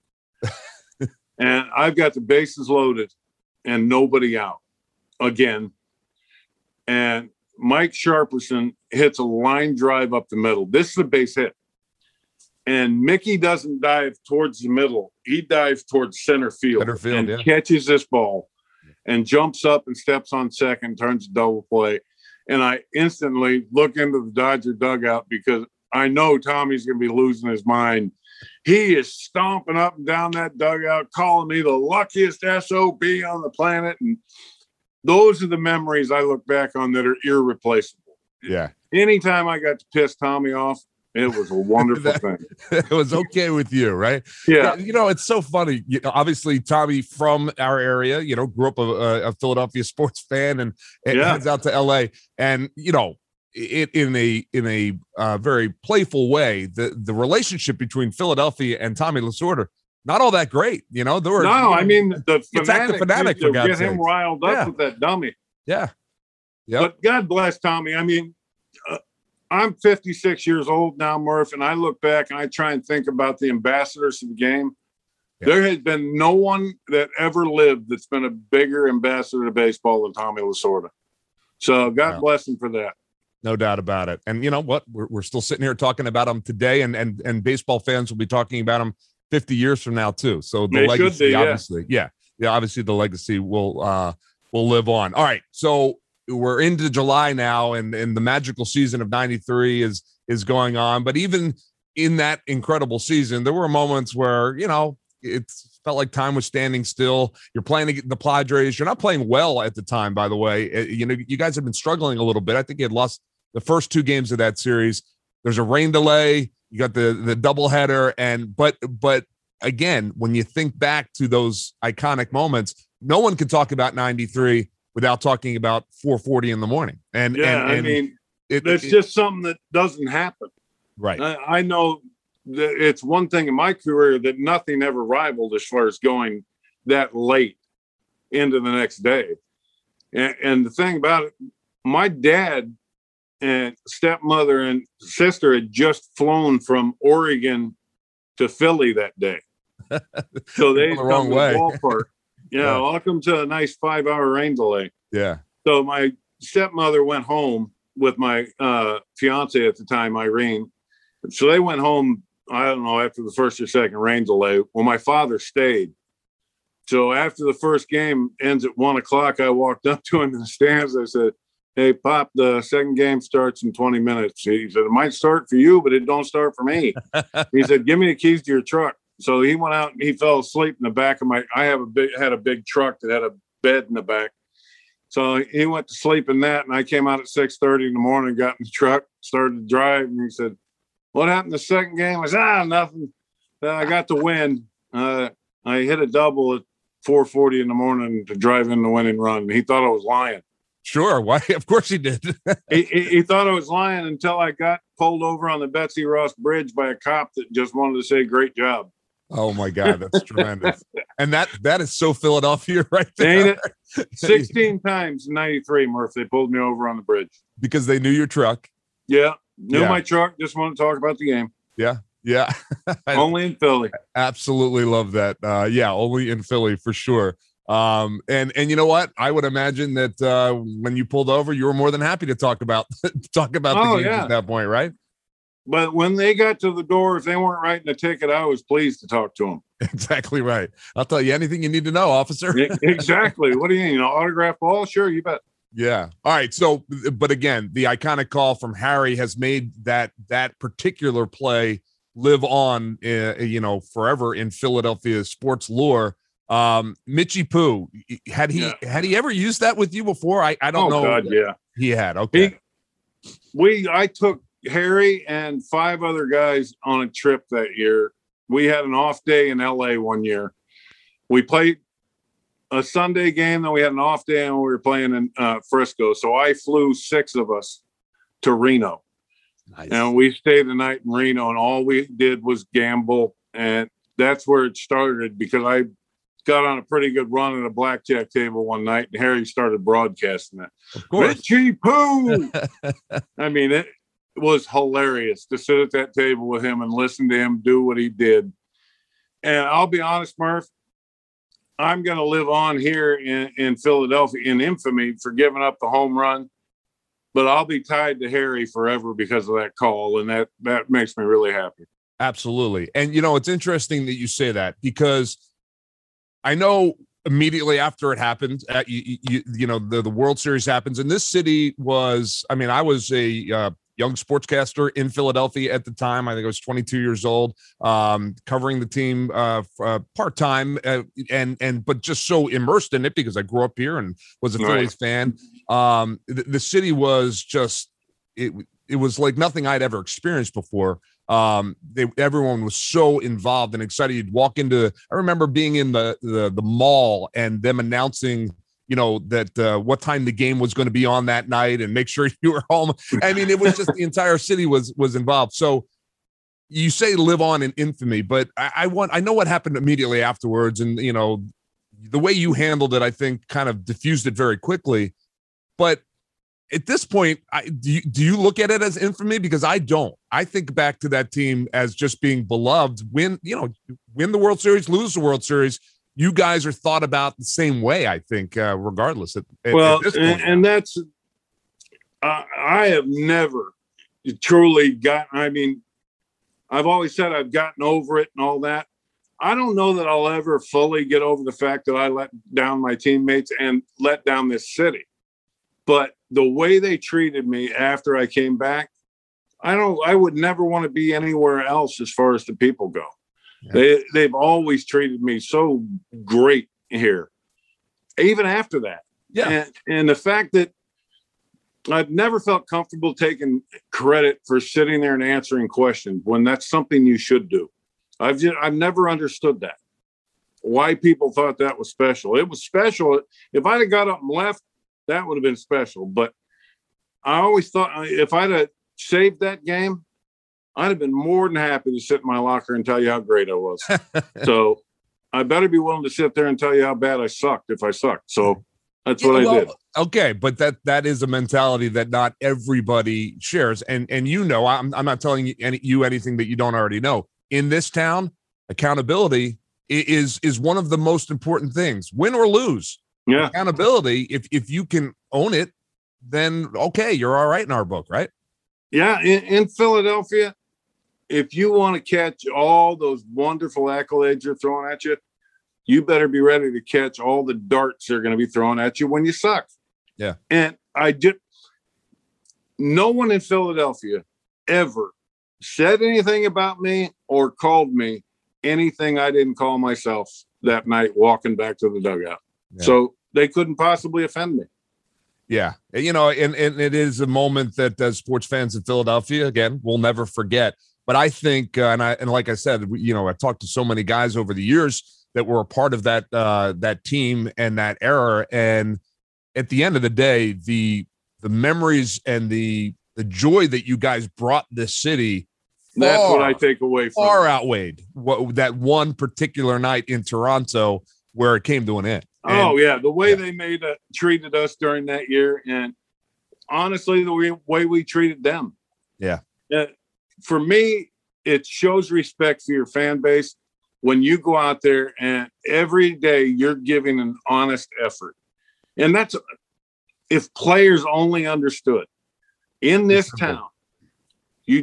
And I've got the bases loaded and nobody out again. And Mike Sharperson hits a line drive up the middle. This is a base hit. And Mickey doesn't dive towards the middle. He dives towards center field and catches this ball and jumps up and steps on second, turns a double play. And I instantly look into the Dodger dugout because I know Tommy's going to be losing his mind. He is stomping up and down that dugout, calling me the luckiest SOB on the planet. And those are the memories I look back on that are irreplaceable. Yeah. Anytime I got to piss Tommy off, it was a wonderful thing. It was okay with you, right? Yeah. It's so funny. Obviously, Tommy from our area, grew up a Philadelphia sports fan and heads out to LA. And, in a very playful way, the relationship between Philadelphia and Tommy Lasorda, not all that great. The fanatic for God's get him riled up with that dummy. Yeah. Yep. But God bless Tommy. I'm 56 years old now, Murph, and I look back and I try and think about the ambassadors of the game. Yeah. There has been no one that ever lived that's been a bigger ambassador to baseball than Tommy Lasorda. So God bless him for that. No doubt about it. And you know what? We're still sitting here talking about him today, and baseball fans will be talking about him 50 years from now too. So the legacy, obviously, obviously the legacy will live on. All right, so we're into July now, and the magical season of '93 is going on. But even in that incredible season, there were moments where it felt like time was standing still. You're playing the Padres. You're not playing well at the time, by the way. You guys have been struggling a little bit. I think you had lost the first 2 games of that series. There's a rain delay. You got the doubleheader, but again, when you think back to those iconic moments, no one can talk about '93 without talking about 4:40 in the morning. It's just something that doesn't happen. Right. I know that it's one thing in my career that nothing ever rivaled as far as going that late into the next day. And the thing about it, my dad and stepmother and sister had just flown from Oregon to Philly that day. So they come to the ballpark. Yeah, welcome to a nice 5-hour rain delay. Yeah. So my stepmother went home with my fiance at the time, Irene. So they went home, I don't know, after the first or second rain delay. Well, my father stayed. So after the first game ends at 1:00, I walked up to him in the stands. I said, "Hey, Pop, the second game starts in 20 minutes. He said, "It might start for you, but it don't start for me." He said, "Give me the keys to your truck." So he went out and he fell asleep in the back of had a big truck that had a bed in the back. So he went to sleep in that, and I came out at 6:30 in the morning, got in the truck, started to drive, and he said, "What happened the second game?" I said, "Nothing." I got the win. I hit a double at 4:40 in the morning to drive in the winning run. He thought I was lying. Sure. Why? Of course he did. He thought I was lying until I got pulled over on the Betsy Ross Bridge by a cop that just wanted to say, "Great job." Oh my God, that's tremendous. And that is so Philadelphia right there. Ain't it? 16 times in 93, Murph, they pulled me over on the bridge. Because they knew your truck. Yeah. Knew my truck, just want to talk about the game. Yeah. Yeah. Only in Philly. Absolutely love that. Yeah, only in Philly for sure. And you know what? I would imagine that when you pulled over, you were more than happy to talk about the game at that point, right? But when they got to the door, if they weren't writing a ticket, I was pleased to talk to them. Exactly right. I'll tell you anything you need to know, officer. Exactly. What do you mean? Autograph ball? Sure, you bet. Yeah. All right. So, but again, the iconic call from Harry has made that particular play live on, forever in Philadelphia sports lore. Mitchie Poo, had he ever used that with you before? I don't know. God, yeah, he had. Okay. I took Harry and 5 other guys on a trip that year. We had an off day in LA one year. We played a Sunday game, then we had an off day and we were playing in Frisco. So I flew 6 of us to Reno. Nice. And we stayed the night in Reno, and all we did was gamble. And that's where it started, because I got on a pretty good run at a blackjack table one night, and Harry started broadcasting it. Of course. Mitchie Poo! I mean, it was hilarious to sit at that table with him and listen to him do what he did. And I'll be honest, Murph, I'm going to live on here in Philadelphia in infamy for giving up the home run, but I'll be tied to Harry forever because of that call. And that makes me really happy. Absolutely. And, it's interesting that you say that, because I know immediately after it happened, the World Series happens, and this city was, I was a young sportscaster in Philadelphia at the time. I think I was 22 years old, covering the team part-time, but just so immersed in it because I grew up here and was a Phillies fan. The city was just, it was like nothing I'd ever experienced before. Everyone was so involved and excited. You'd walk into, I remember being in the mall and them announcing, that what time the game was going to be on that night and make sure you were home. I mean, it was just the entire city was involved. So you say live on in infamy, but I know what happened immediately afterwards. And, the way you handled it, I think kind of diffused it very quickly. But at this point, do you look at it as infamy? Because I don't. I think back to that team as just being beloved. Win the World Series, lose the World Series. You guys are thought about the same way, I think, regardless. At this point. And that's I have never truly gotten. I've always said I've gotten over it and all that. I don't know that I'll ever fully get over the fact that I let down my teammates and let down this city. But the way they treated me after I came back, I would never want to be anywhere else as far as the people go. Yeah. They've always treated me so great here, even after that. Yeah. And the fact that I've never felt comfortable taking credit for sitting there and answering questions when that's something you should do. I've never understood that. Why people thought that was special. It was special. If I'd have got up and left, that would have been special. But I always thought if I'd have saved that game, I'd have been more than happy to sit in my locker and tell you how great I was. So I better be willing to sit there and tell you how bad I sucked if I sucked. So that's what I did. Okay, but that is a mentality that not everybody shares. And I'm not telling you anything that you don't already know. In this town, accountability is one of the most important things, win or lose. Yeah. Accountability, if you can own it, then okay, you're all right in our book, right? Yeah, in Philadelphia, if you want to catch all those wonderful accolades you're throwing at you, you better be ready to catch all the darts they're going to be throwing at you when you suck. Yeah. And no one in Philadelphia ever said anything about me or called me anything I didn't call myself that night walking back to the dugout. Yeah. So they couldn't possibly offend me. Yeah. And it is a moment that as sports fans in Philadelphia, again, we'll never forget. But I think, and like I said, I talked to so many guys over the years that were a part of that team and that era. And at the end of the day, the memories and the joy that you guys brought this city, that's what I take away from far outweighed that one particular night in Toronto where it came to an end. Oh, yeah. The way they treated us during that year, and honestly, the way we treated them. Yeah. For me, it shows respect for your fan base when you go out there and every day you're giving an honest effort. And that's if players only understood. In this town, you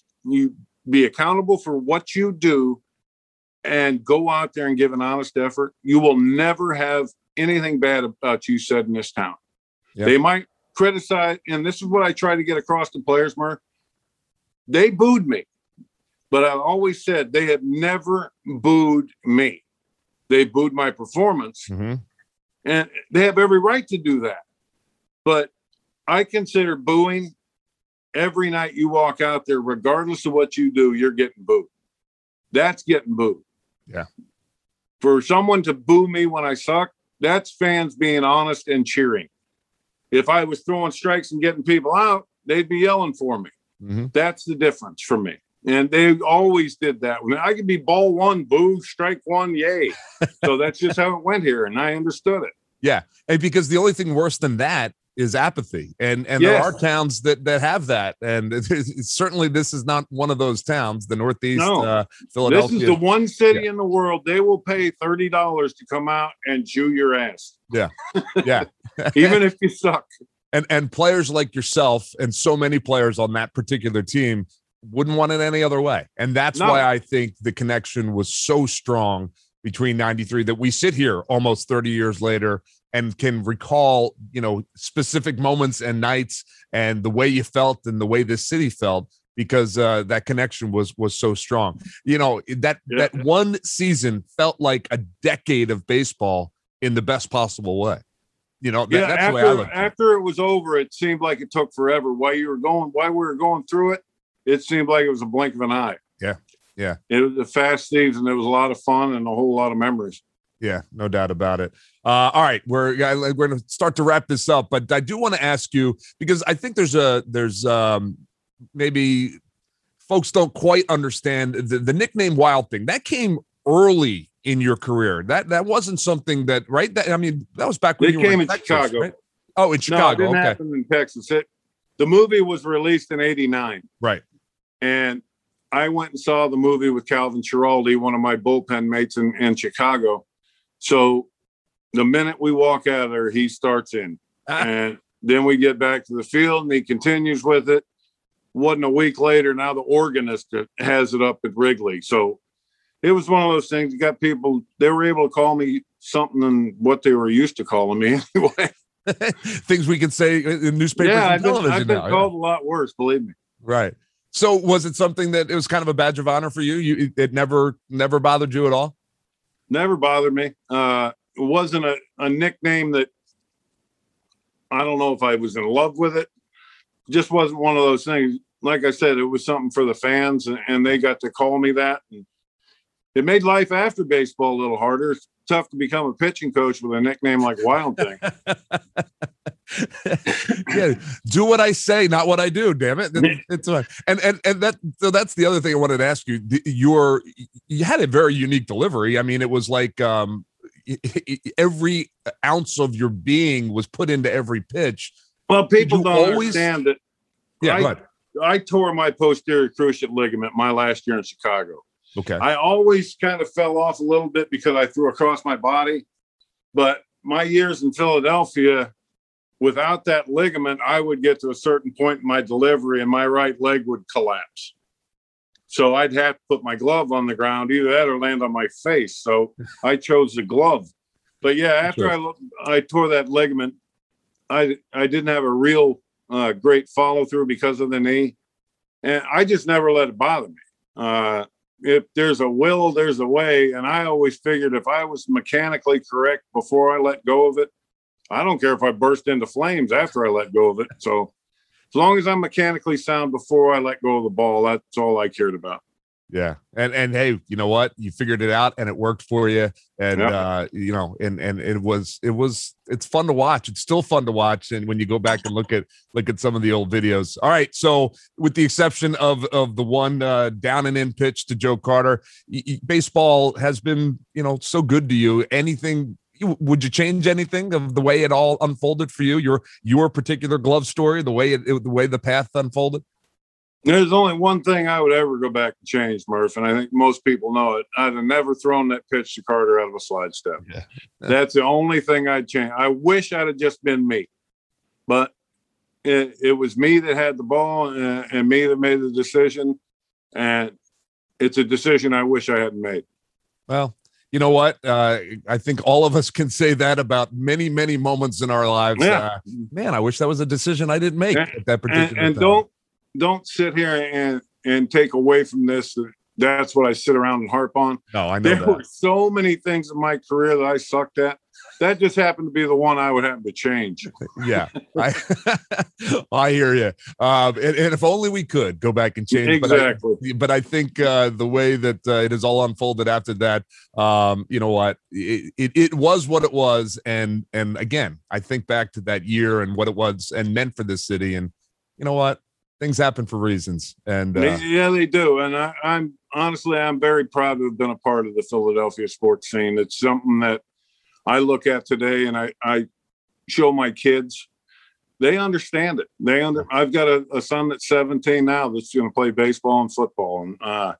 be accountable for what you do and go out there and give an honest effort. You will never have anything bad about you said in this town. Yeah. They might criticize, and this is what I try to get across to players, Murph. They booed me, but I always said they have never booed me. They booed my performance, and they have every right to do that. But I consider booing every night you walk out there, regardless of what you do, you're getting booed. That's getting booed. Yeah. For someone to boo me when I suck, that's fans being honest and cheering. If I was throwing strikes and getting people out, they'd be yelling for me. That's the difference for me. And they always did that. I could be ball one, boo, strike one, yay. So that's just how it went here. And I understood it. Yeah. And because the only thing worse than that is apathy. And there are towns that have that. And certainly this is not one of those towns, the Northeast, Philadelphia. This is the one city in the world they will pay $30 to come out and chew your ass. Yeah. Yeah. Even if you suck. And players like yourself and so many players on that particular team wouldn't want it any other way. And that's why I think the connection was so strong between 93 that we sit here almost 30 years later and can recall, specific moments and nights and the way you felt and the way this city felt because that connection was so strong. That one season felt like a decade of baseball in the best possible way. That's the way I look. After it was over, it seemed like it took forever. While we were going through it, it seemed like it was a blink of an eye. Yeah. Yeah. It was a fast season. It was a lot of fun and a whole lot of memories. Yeah, no doubt about it. All right, we're going to start to wrap this up, but I do want to ask you because I think there's maybe folks don't quite understand the nickname Wild Thing that came early in your career. That wasn't something that that was back when you came were in Texas, Chicago. Right? Oh, in Chicago. No, it didn't happen in Texas. The movie was released in '89, right? And I went and saw the movie with Calvin Schiraldi, one of my bullpen mates in Chicago. So the minute we walk out of there, he starts in. And then we get back to the field and he continues with it. Wasn't a week later, now the organist has it up at Wrigley. So it was one of those things. You got people, they were able to call me something than what they were used to calling me anyway. Things we can say in newspapers and television. I've been called a lot worse, believe me. Right. So was it something that it was kind of a badge of honor for you? It never bothered you at all? Never bothered me. It wasn't a nickname that I don't know if I was in love with it. Just wasn't one of those things. Like I said, it was something for the fans, and they got to call me that. And it made life after baseball a little harder. It's tough to become a pitching coach with a nickname like Wild Thing. Yeah, do what I say, not what I do. Damn it! It's fine. And that's the other thing I wanted to ask you. You had a very unique delivery. I mean, it was like every ounce of your being was put into every pitch. Well, people don't understand that. Yeah, I tore my posterior cruciate ligament my last year in Chicago. Okay. I always kind of fell off a little bit because I threw across my body. But my years in Philadelphia, without that ligament, I would get to a certain point in my delivery and my right leg would collapse. So I'd have to put my glove on the ground, either that or land on my face. So I chose the glove. But yeah, after I tore that ligament, I didn't have a real great follow through because of the knee. And I just never let it bother me. If there's a will, there's a way. And I always figured if I was mechanically correct before I let go of it, I don't care if I burst into flames after I let go of it. So long as I'm mechanically sound before I let go of the ball, that's all I cared about. Yeah. And hey, you know what? You figured it out and it worked for you. And, you know, and it's fun to watch. It's still fun to watch. And when you go back and look at some of the old videos. All right. So with the exception of the one down and in pitch to Joe Carter, baseball has been, you know, so good to you. Would you change anything of the way it all unfolded for you? Your particular glove story, the way the path unfolded? There's only one thing I would ever go back and change, Murph, and I think most people know it. I'd have never thrown that pitch to Carter out of a slide step. Yeah. That's the only thing I'd change. I wish I'd have just been me, but it was me that had the ball and me that made the decision, and it's a decision I wish I hadn't made. Well, you know what? I think all of us can say that about many, many moments in our lives. Yeah. Man, I wish that was a decision I didn't make at that particular and time. Don't sit here and take away from this. That's what I sit around and harp on. No, I know there were so many things in my career that I sucked at. That just happened to be the one I would have to change. Yeah, I hear you. And if only we could go back and change. Exactly. But I think the way that it has all unfolded after that, you know what, it was what it was. And again, I think back to that year and what it was and meant for this city. And you know what? Things happen for reasons. And yeah, they do. And I'm honestly very proud to have been a part of the Philadelphia sports scene. It's something that I look at today and I show my kids. They understand it. I've got a son that's 17 now that's going to play baseball and football. And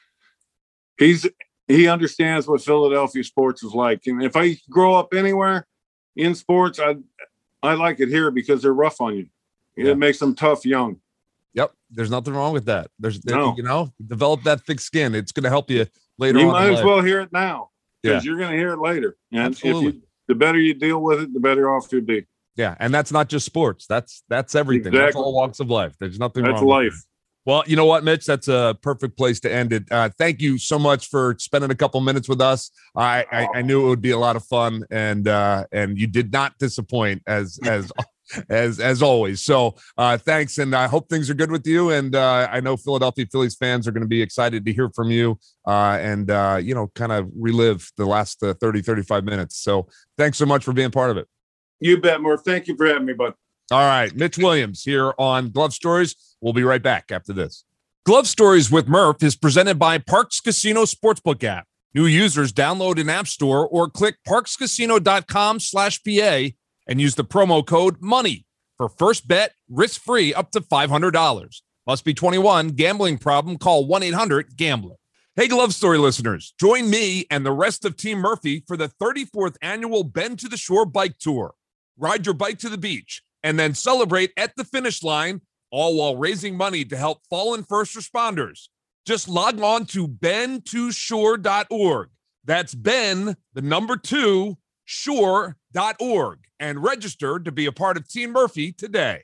he understands what Philadelphia sports is like. And if I grow up anywhere in sports, I like it here because they're rough on you. Yeah. It makes them tough young. Yep. There's nothing wrong with that. No. You know, develop that thick skin. It's going to help you later on. You might as well hear it now because Yeah. you're going to hear it later. And Absolutely. the better you deal with it, the better off you'll be. Yeah. And that's not just sports. That's everything. Exactly. That's all walks of life. There's nothing That's wrong life. with it. Well, you know what, Mitch? That's a perfect place to end it. Thank you so much for spending a couple minutes with us. I knew it would be a lot of fun, and you did not disappoint as always. So thanks, and I hope things are good with you. And I know Philadelphia Phillies fans are going to be excited to hear from you and you know, kind of relive the last 35 minutes. So thanks so much for being part of it. You bet, Murph. Thank you for having me, bud. All right, Mitch Williams here on Glove Stories. We'll be right back after this. Glove Stories with Murph is presented by Parks Casino Sportsbook app. New users download an app store or click parkscasino.com/PA and use the promo code MONEY for first bet risk-free up to $500. Must be 21. Gambling problem? Call 1-800-GAMBLER. Hey, Glove Story listeners, join me and the rest of Team Murphy for the 34th annual Bend to the Shore Bike Tour. Ride your bike to the beach and then celebrate at the finish line, all while raising money to help fallen first responders. Just log on to bend2shore.org. That's Ben, the number 2, shore.org, and register to be a part of Team Murphy today.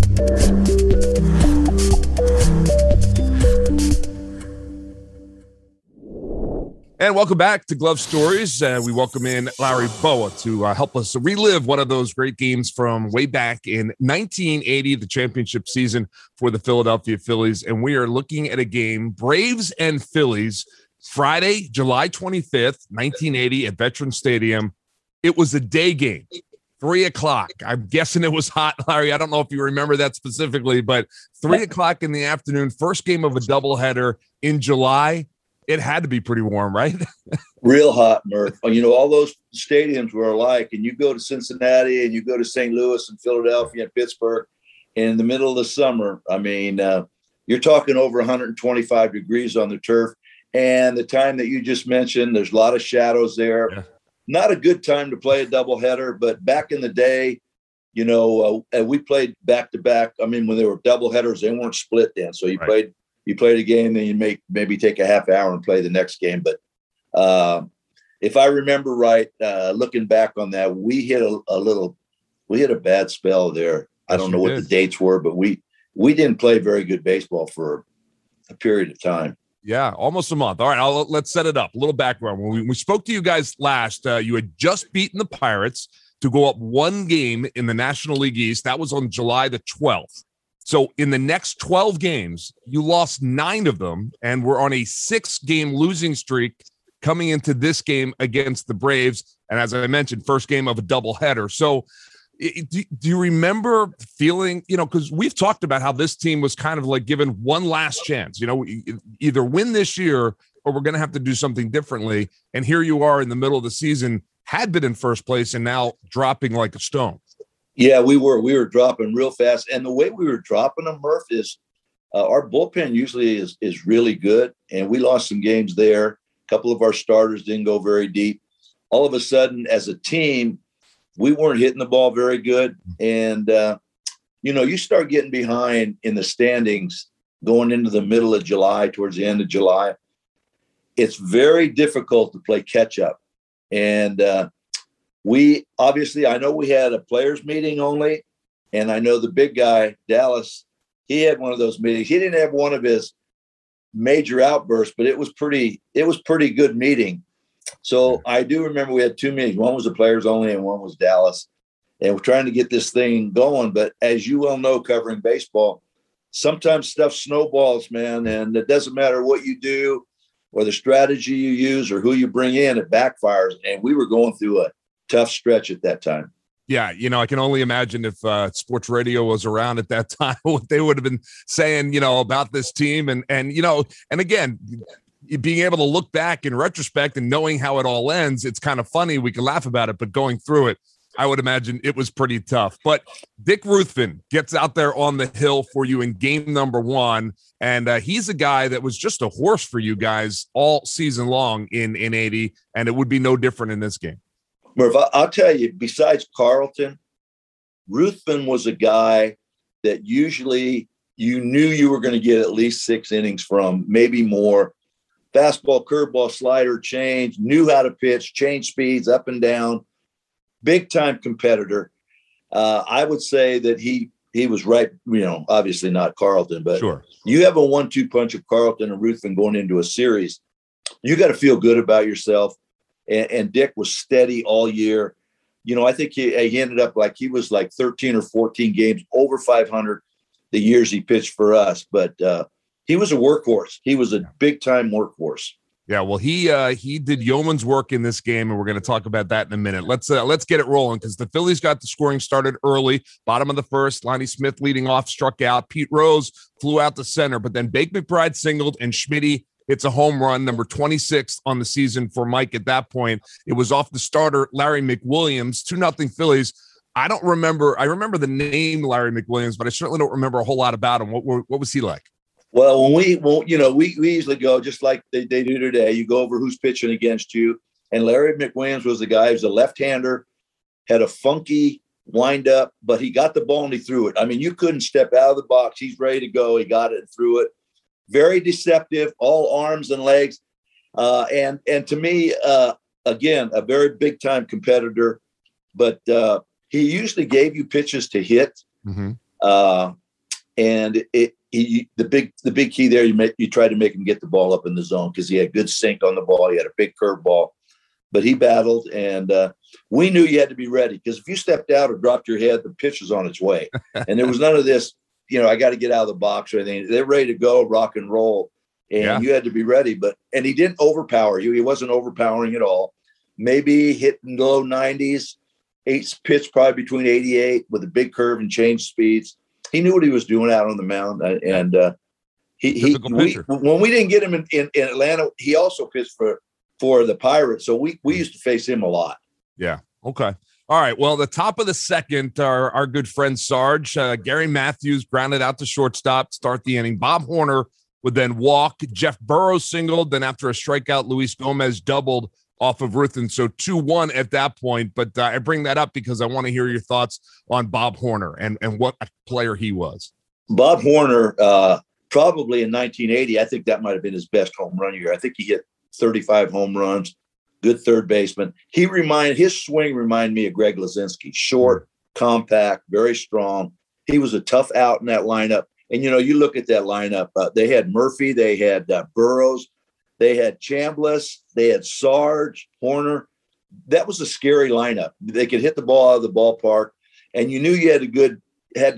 And welcome back to Glove Stories. We welcome in Larry Bowa to help us relive one of those great games from way back in 1980, the championship season for the Philadelphia Phillies. And we are looking at a game, Braves and Phillies, Friday, July 25th, 1980 at Veterans Stadium. It was a day game, 3:00. I'm guessing it was hot, Larry. I don't know if you remember that specifically, but 3:00 in the afternoon, first game of a doubleheader in July. It had to be pretty warm, right? Real hot, Murph. You know, all those stadiums were alike, and you go to Cincinnati and you go to St. Louis and Philadelphia and Pittsburgh, and in the middle of the summer, I mean, you're talking over 125 degrees on the turf. And the time that you just mentioned, there's a lot of shadows there. Yeah. Not a good time to play a doubleheader, but back in the day, you know, we played back-to-back. I mean, when they were doubleheaders, they weren't split then. So you played a game, then you maybe take a half hour and play the next game. But if I remember right, looking back on that, we hit a bad spell there. I don't know what the dates were, but we didn't play very good baseball for a period of time. Yeah, almost a month. All right, let's set it up. A little background. When we spoke to you guys last, you had just beaten the Pirates to go up one game in the National League East. That was on July the 12th. So in the next 12 games, you lost 9 of them, and we're on a 6-game losing streak coming into this game against the Braves. And as I mentioned, first game of a doubleheader. So do you remember feeling, because we've talked about how this team was kind of like given one last chance, either win this year or we're going to have to do something differently. And here you are in the middle of the season, had been in first place and now dropping like a stone. Yeah, we were dropping real fast. And the way we were dropping them, Murph, is our bullpen usually is really good. And we lost some games there. A couple of our starters didn't go very deep. All of a sudden, as a team, we weren't hitting the ball very good. And, you start getting behind in the standings going into the middle of July, towards the end of July. It's very difficult to play catch up. And we obviously, I know we had a players meeting only. And I know the big guy, Dallas, he had one of those meetings. He didn't have one of his major outbursts, but it was pretty good meeting. So I do remember we had 2 meetings. One was the players only and one was Dallas. And we're trying to get this thing going. But as you well know, covering baseball, sometimes stuff snowballs, man. And it doesn't matter what you do or the strategy you use or who you bring in, it backfires. And we were going through a tough stretch at that time. Yeah, I can only imagine if sports radio was around at that time, what they would have been saying, about this team. And again, being able to look back in retrospect and knowing how it all ends, it's kind of funny. We can laugh about it, but going through it, I would imagine it was pretty tough. But Dick Ruthven gets out there on the hill for you in game number 1. And he's a guy that was just a horse for you guys all season long in 80. And it would be no different in this game. Murph, I'll tell you, besides Carlton, Ruthven was a guy that usually you knew you were going to get at least 6 innings from, maybe more. Fastball, curveball, slider, change, knew how to pitch, change speeds up and down, big time competitor. I would say that he was right, obviously not Carlton, but sure. You have a 1-2 punch of Carlton and Ruthven going into a series. You got to feel good about yourself. And Dick was steady all year. I think he ended up he was 13 or 14 games over 500 the years he pitched for us. But he was a workhorse. He was a big-time workhorse. Yeah, well, he did yeoman's work in this game, and we're going to talk about that in a minute. Let's get it rolling because the Phillies got the scoring started early. Bottom of the first, Lonnie Smith leading off, struck out. Pete Rose flew out to center, but then Bake McBride singled, and Schmitty hits a home run, number 26 on the season for Mike at that point. It was off the starter, Larry McWilliams, 2-0 Phillies. I remember the name Larry McWilliams, but I certainly don't remember a whole lot about him. What was he like? Well, we usually go just like they do today. You go over who's pitching against you. And Larry McWilliams was the guy who's a left-hander, had a funky wind-up, but he got the ball and he threw it. I mean, you couldn't step out of the box. He's ready to go. He got it and threw it. Very deceptive, all arms and legs. And to me, again, a very big-time competitor. But he usually gave you pitches to hit. Mm-hmm. And the big key there, you try to make him get the ball up in the zone because he had good sink on the ball. He had a big curveball, but he battled, and we knew you had to be ready because if you stepped out or dropped your head, the pitch was on its way. And there was none of this, I got to get out of the box or anything. They're ready to go, rock and roll, and you had to be ready. And he didn't overpower you. He wasn't overpowering at all. Maybe hitting low 90s, pitch probably between 88 with a big curve and change speeds. He knew what he was doing out on the mound, and when we didn't get him in Atlanta, he also pitched for the Pirates, so we used to face him a lot. Yeah. Okay. All right. Well, the top of the second, our good friend Sarge, Gary Matthews grounded out to shortstop, start the inning. Bob Horner would then walk. Jeff Burrows singled. Then after a strikeout, Luis Gomez doubled off of Ruthven. So 2-1 at that point. But I bring that up because I want to hear your thoughts on Bob Horner and what a player he was. Bob Horner, probably in 1980, I think that might have been his best home run year. I think he hit 35 home runs, good third baseman. His swing reminded me of Greg Lazinski, short, compact, very strong. He was a tough out in that lineup. And, you look at that lineup, they had Murphy, they had Burrows, they had Chambliss, they had Sarge, Horner. That was a scary lineup. They could hit the ball out of the ballpark, and you knew you had to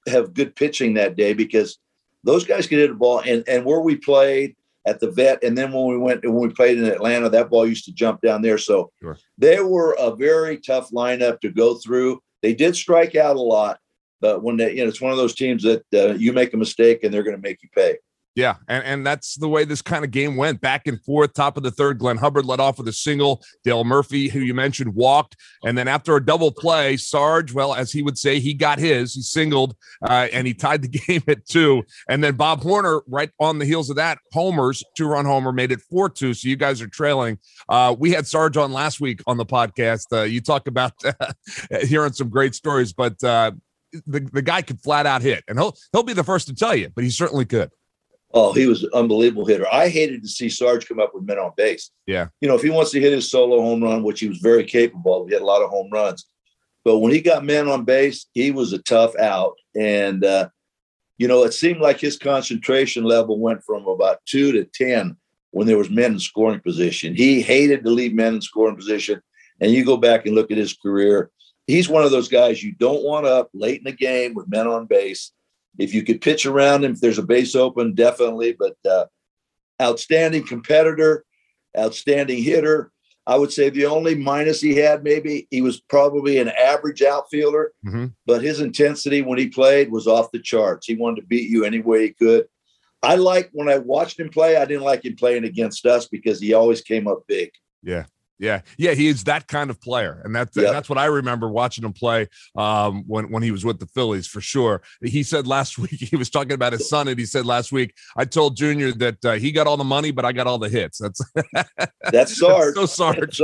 have good pitching that day because those guys could hit a ball. And where we played at the Vet, and then when we played in Atlanta, that ball used to jump down there. So they were a very tough lineup to go through. They did strike out a lot, but when it's one of those teams that you make a mistake and they're going to make you pay. Yeah, and that's the way this kind of game went, back and forth. Top of the third, Glenn Hubbard led off with a single. Dale Murphy, who you mentioned, walked. And then after a double play, Sarge, well, as he would say, he got his. He singled, and he tied the game at 2. And then Bob Horner, right on the heels of that, homers, 2-run homer, made it 4-2. So you guys are trailing. We had Sarge on last week on the podcast. You talk about hearing some great stories, but the guy could flat out hit. And he'll be the first to tell you, but he certainly could. Oh, he was an unbelievable hitter. I hated to see Sarge come up with men on base. Yeah. If he wants to hit his solo home run, which he was very capable of, he had a lot of home runs. But when he got men on base, he was a tough out. And, it seemed like his concentration level went from about 2 to 10 when there was men in scoring position. He hated to leave men in scoring position. And you go back and look at his career. He's one of those guys you don't want up late in the game with men on base. If you could pitch around him, if there's a base open, definitely. But outstanding competitor, outstanding hitter. I would say the only minus he had, maybe he was probably an average outfielder, but his intensity when he played was off the charts. He wanted to beat you any way he could. When I watched him play, I didn't like him playing against us because he always came up big. Yeah. Yeah. He is that kind of player. And that's what I remember watching him play when he was with the Phillies, for sure. He said last week, he was talking about his son, and he said last week, I told Junior that he got all the money, but I got all the hits. That's Sarge. That's so Sarge.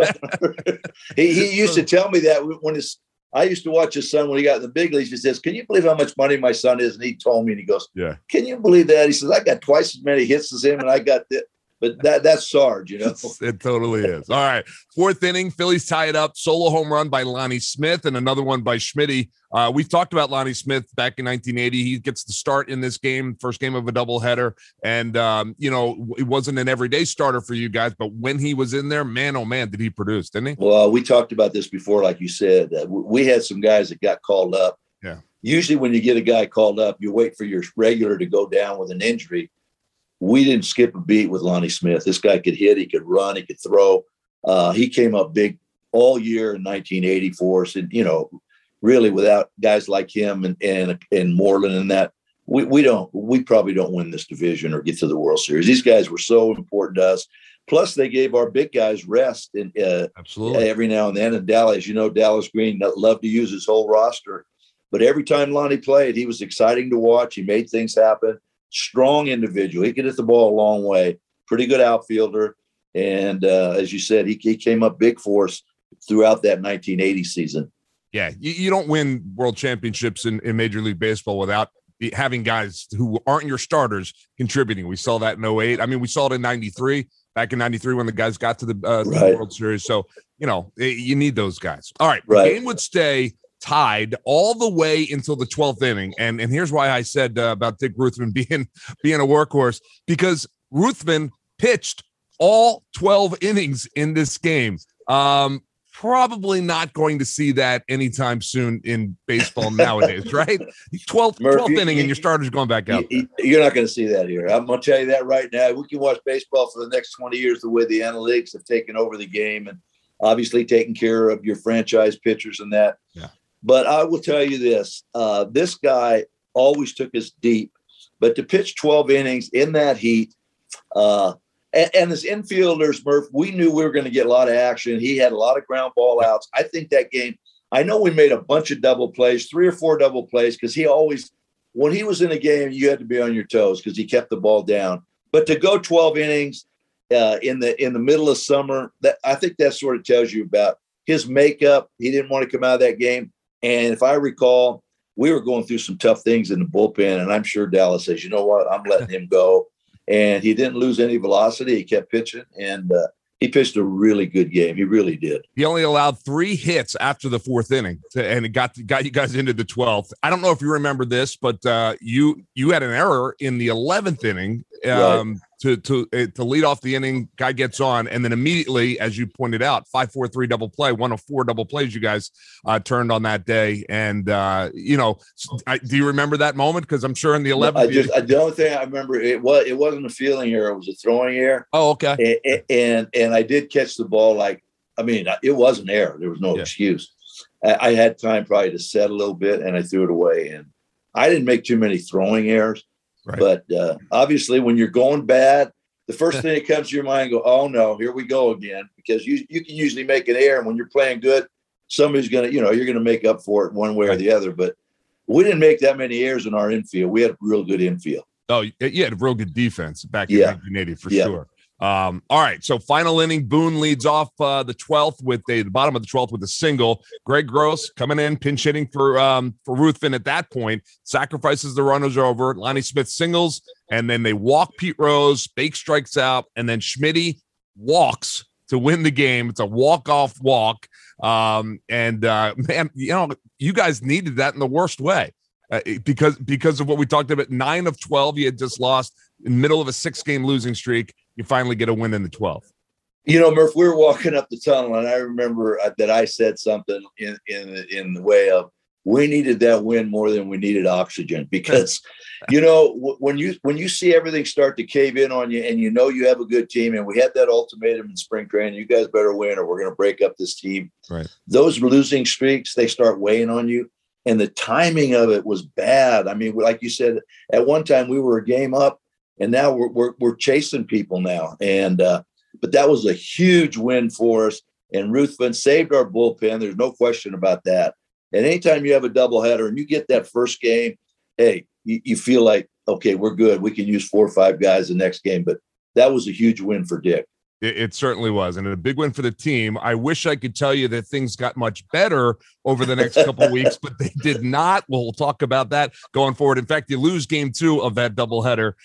he used to tell me that I used to watch his son when he got in the big leagues. He says, can you believe how much money my son is? And he told me, and he goes, yeah. Can you believe that? He says, I got twice as many hits as him, and I got this. But that's Sarge, It totally is. All right. 4th inning, Phillies tie it up. Solo home run by Lonnie Smith and another one by Schmitty. We've talked about Lonnie Smith back in 1980. He gets the start in this game, first game of a doubleheader. And, it wasn't an everyday starter for you guys, but when he was in there, man, oh man, did he produce, didn't he? Well, we talked about this before, like you said. We had some guys that got called up. Yeah. Usually when you get a guy called up, you wait for your regular to go down with an injury. We didn't skip a beat with Lonnie Smith. This guy could hit, he could run, he could throw. He came up big all year in 1984. So, really without guys like him and Moreland and that, we probably don't win this division or get to the World Series. These guys were so important to us. Plus, they gave our big guys rest absolutely every now and then. And Dallas, Dallas Green loved to use his whole roster. But every time Lonnie played, he was exciting to watch. He made things happen. Strong individual. He could hit the ball a long way. Pretty good outfielder. And as you said, he came up big for us throughout that 1980 season. Yeah, you don't win world championships in Major League Baseball without having guys who aren't your starters contributing. We saw that in 08. I mean, we saw it in 93, back in 93 when the guys got to the World Series. So, you need those guys. All right. The game would stay tied all the way until the 12th inning. And here's why I said about Dick Ruthven being a workhorse, because Ruthven pitched all 12 innings in this game. Probably not going to see that anytime soon in baseball nowadays, right? 12th inning and your starter's going back out. You're not going to see that here. I'm going to tell you that right now. We can watch baseball for the next 20 years the way the analytics have taken over the game and obviously taking care of your franchise pitchers and that. Yeah. But I will tell you this, this guy always took us deep, but to pitch 12 innings in that heat, and as infielders, Murph, we knew we were going to get a lot of action. He had a lot of ground ball outs. I think that game, I know we made a bunch of double plays, 3 or 4 double plays, because he always, when he was in a game, you had to be on your toes because he kept the ball down. But to go 12 innings in the middle of summer, I think that sort of tells you about his makeup. He didn't want to come out of that game. And if I recall, we were going through some tough things in the bullpen, and I'm sure Dallas says, you know what, I'm letting him go. And he didn't lose any velocity. He kept pitching, and he pitched a really good game. He really did. He only allowed 3 hits after the 4th inning, and it got you guys into the 12th. I don't know if you remember this, but you had an error in the 11th inning to lead off the inning. Guy gets on, and then immediately, as you pointed out, 5-4-3 double play, one of 4 double plays you guys turned on that day. And do you remember that moment? Because I'm sure in the 11th, the only thing I remember, it wasn't a fielding error, it was a throwing error. Oh, okay. And I did catch the ball. It was an error. There was no excuse. I had time probably to set a little bit, and I threw it away. And I didn't make too many throwing errors. Right. But obviously, when you're going bad, the first thing that comes to your mind, go, oh, no, here we go again. Because you can usually make an error. And when you're playing good, somebody's going to, you're going to make up for it one way or the other. But we didn't make that many errors in our infield. We had a real good infield. Oh, you had a real good defense back in 1980 for sure. All right, so final inning, Boone leads off the 12th with the bottom of the 12th with a single. Greg Gross coming in, pinch hitting for Ruthven at that point, sacrifices the runners over. Lonnie Smith singles, and then they walk Pete Rose. Bake strikes out, and then Schmitty walks to win the game. It's a walk-off walk. Man, you guys needed that in the worst way. Because of what we talked about, 9 of 12 you had just lost in the middle of a 6-game losing streak. You finally get a win in the 12th. Murph, we were walking up the tunnel, and I remember that I said something in the way of, we needed that win more than we needed oxygen, because when you see everything start to cave in on you, and you have a good team, and we had that ultimatum in spring training, you guys better win or we're going to break up this team. Right. Those losing streaks, they start weighing on you. And the timing of it was bad. I mean, like you said, at one time we were a game up, and now we're chasing people now. And but that was a huge win for us. And Ruthven saved our bullpen. There's no question about that. And anytime you have a doubleheader and you get that first game, hey, you feel like, okay, we're good. We can use 4 or 5 guys the next game. But that was a huge win for Dick. It certainly was, and a big win for the team. I wish I could tell you that things got much better over the next couple of weeks, but they did not. We'll talk about that going forward. In fact, you lose game 2 of that doubleheader,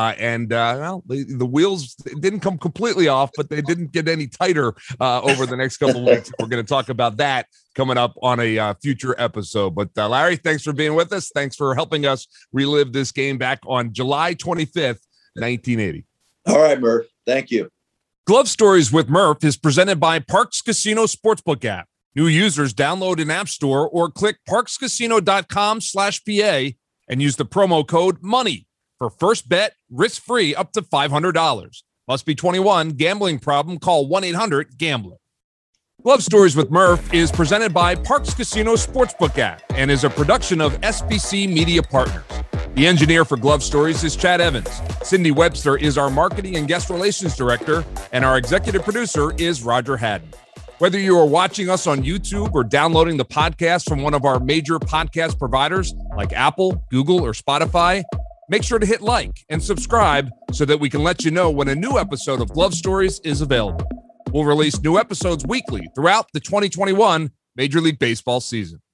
the wheels didn't come completely off, but they didn't get any tighter over the next couple of weeks. We're going to talk about that coming up on a future episode. But Larry, thanks for being with us. Thanks for helping us relive this game back on July 25th, 1980. All right, Murph. Thank you. Glove Stories with Murph is presented by Parks Casino Sportsbook app. New users download an app store or click parkscasino.com/PA and use the promo code MONEY for first bet risk-free up to $500. Must be 21. Gambling problem? Call 1-800-GAMBLER. Glove Stories with Murph is presented by Parks Casino Sportsbook app and is a production of SBC Media Partners. The engineer for Glove Stories is Chad Evans. Cindy Webster is our marketing and guest relations director, and our executive producer is Roger Haddon. Whether you are watching us on YouTube or downloading the podcast from one of our major podcast providers like Apple, Google, or Spotify, make sure to hit like and subscribe so that we can let you know when a new episode of Glove Stories is available. We'll release new episodes weekly throughout the 2021 Major League Baseball season.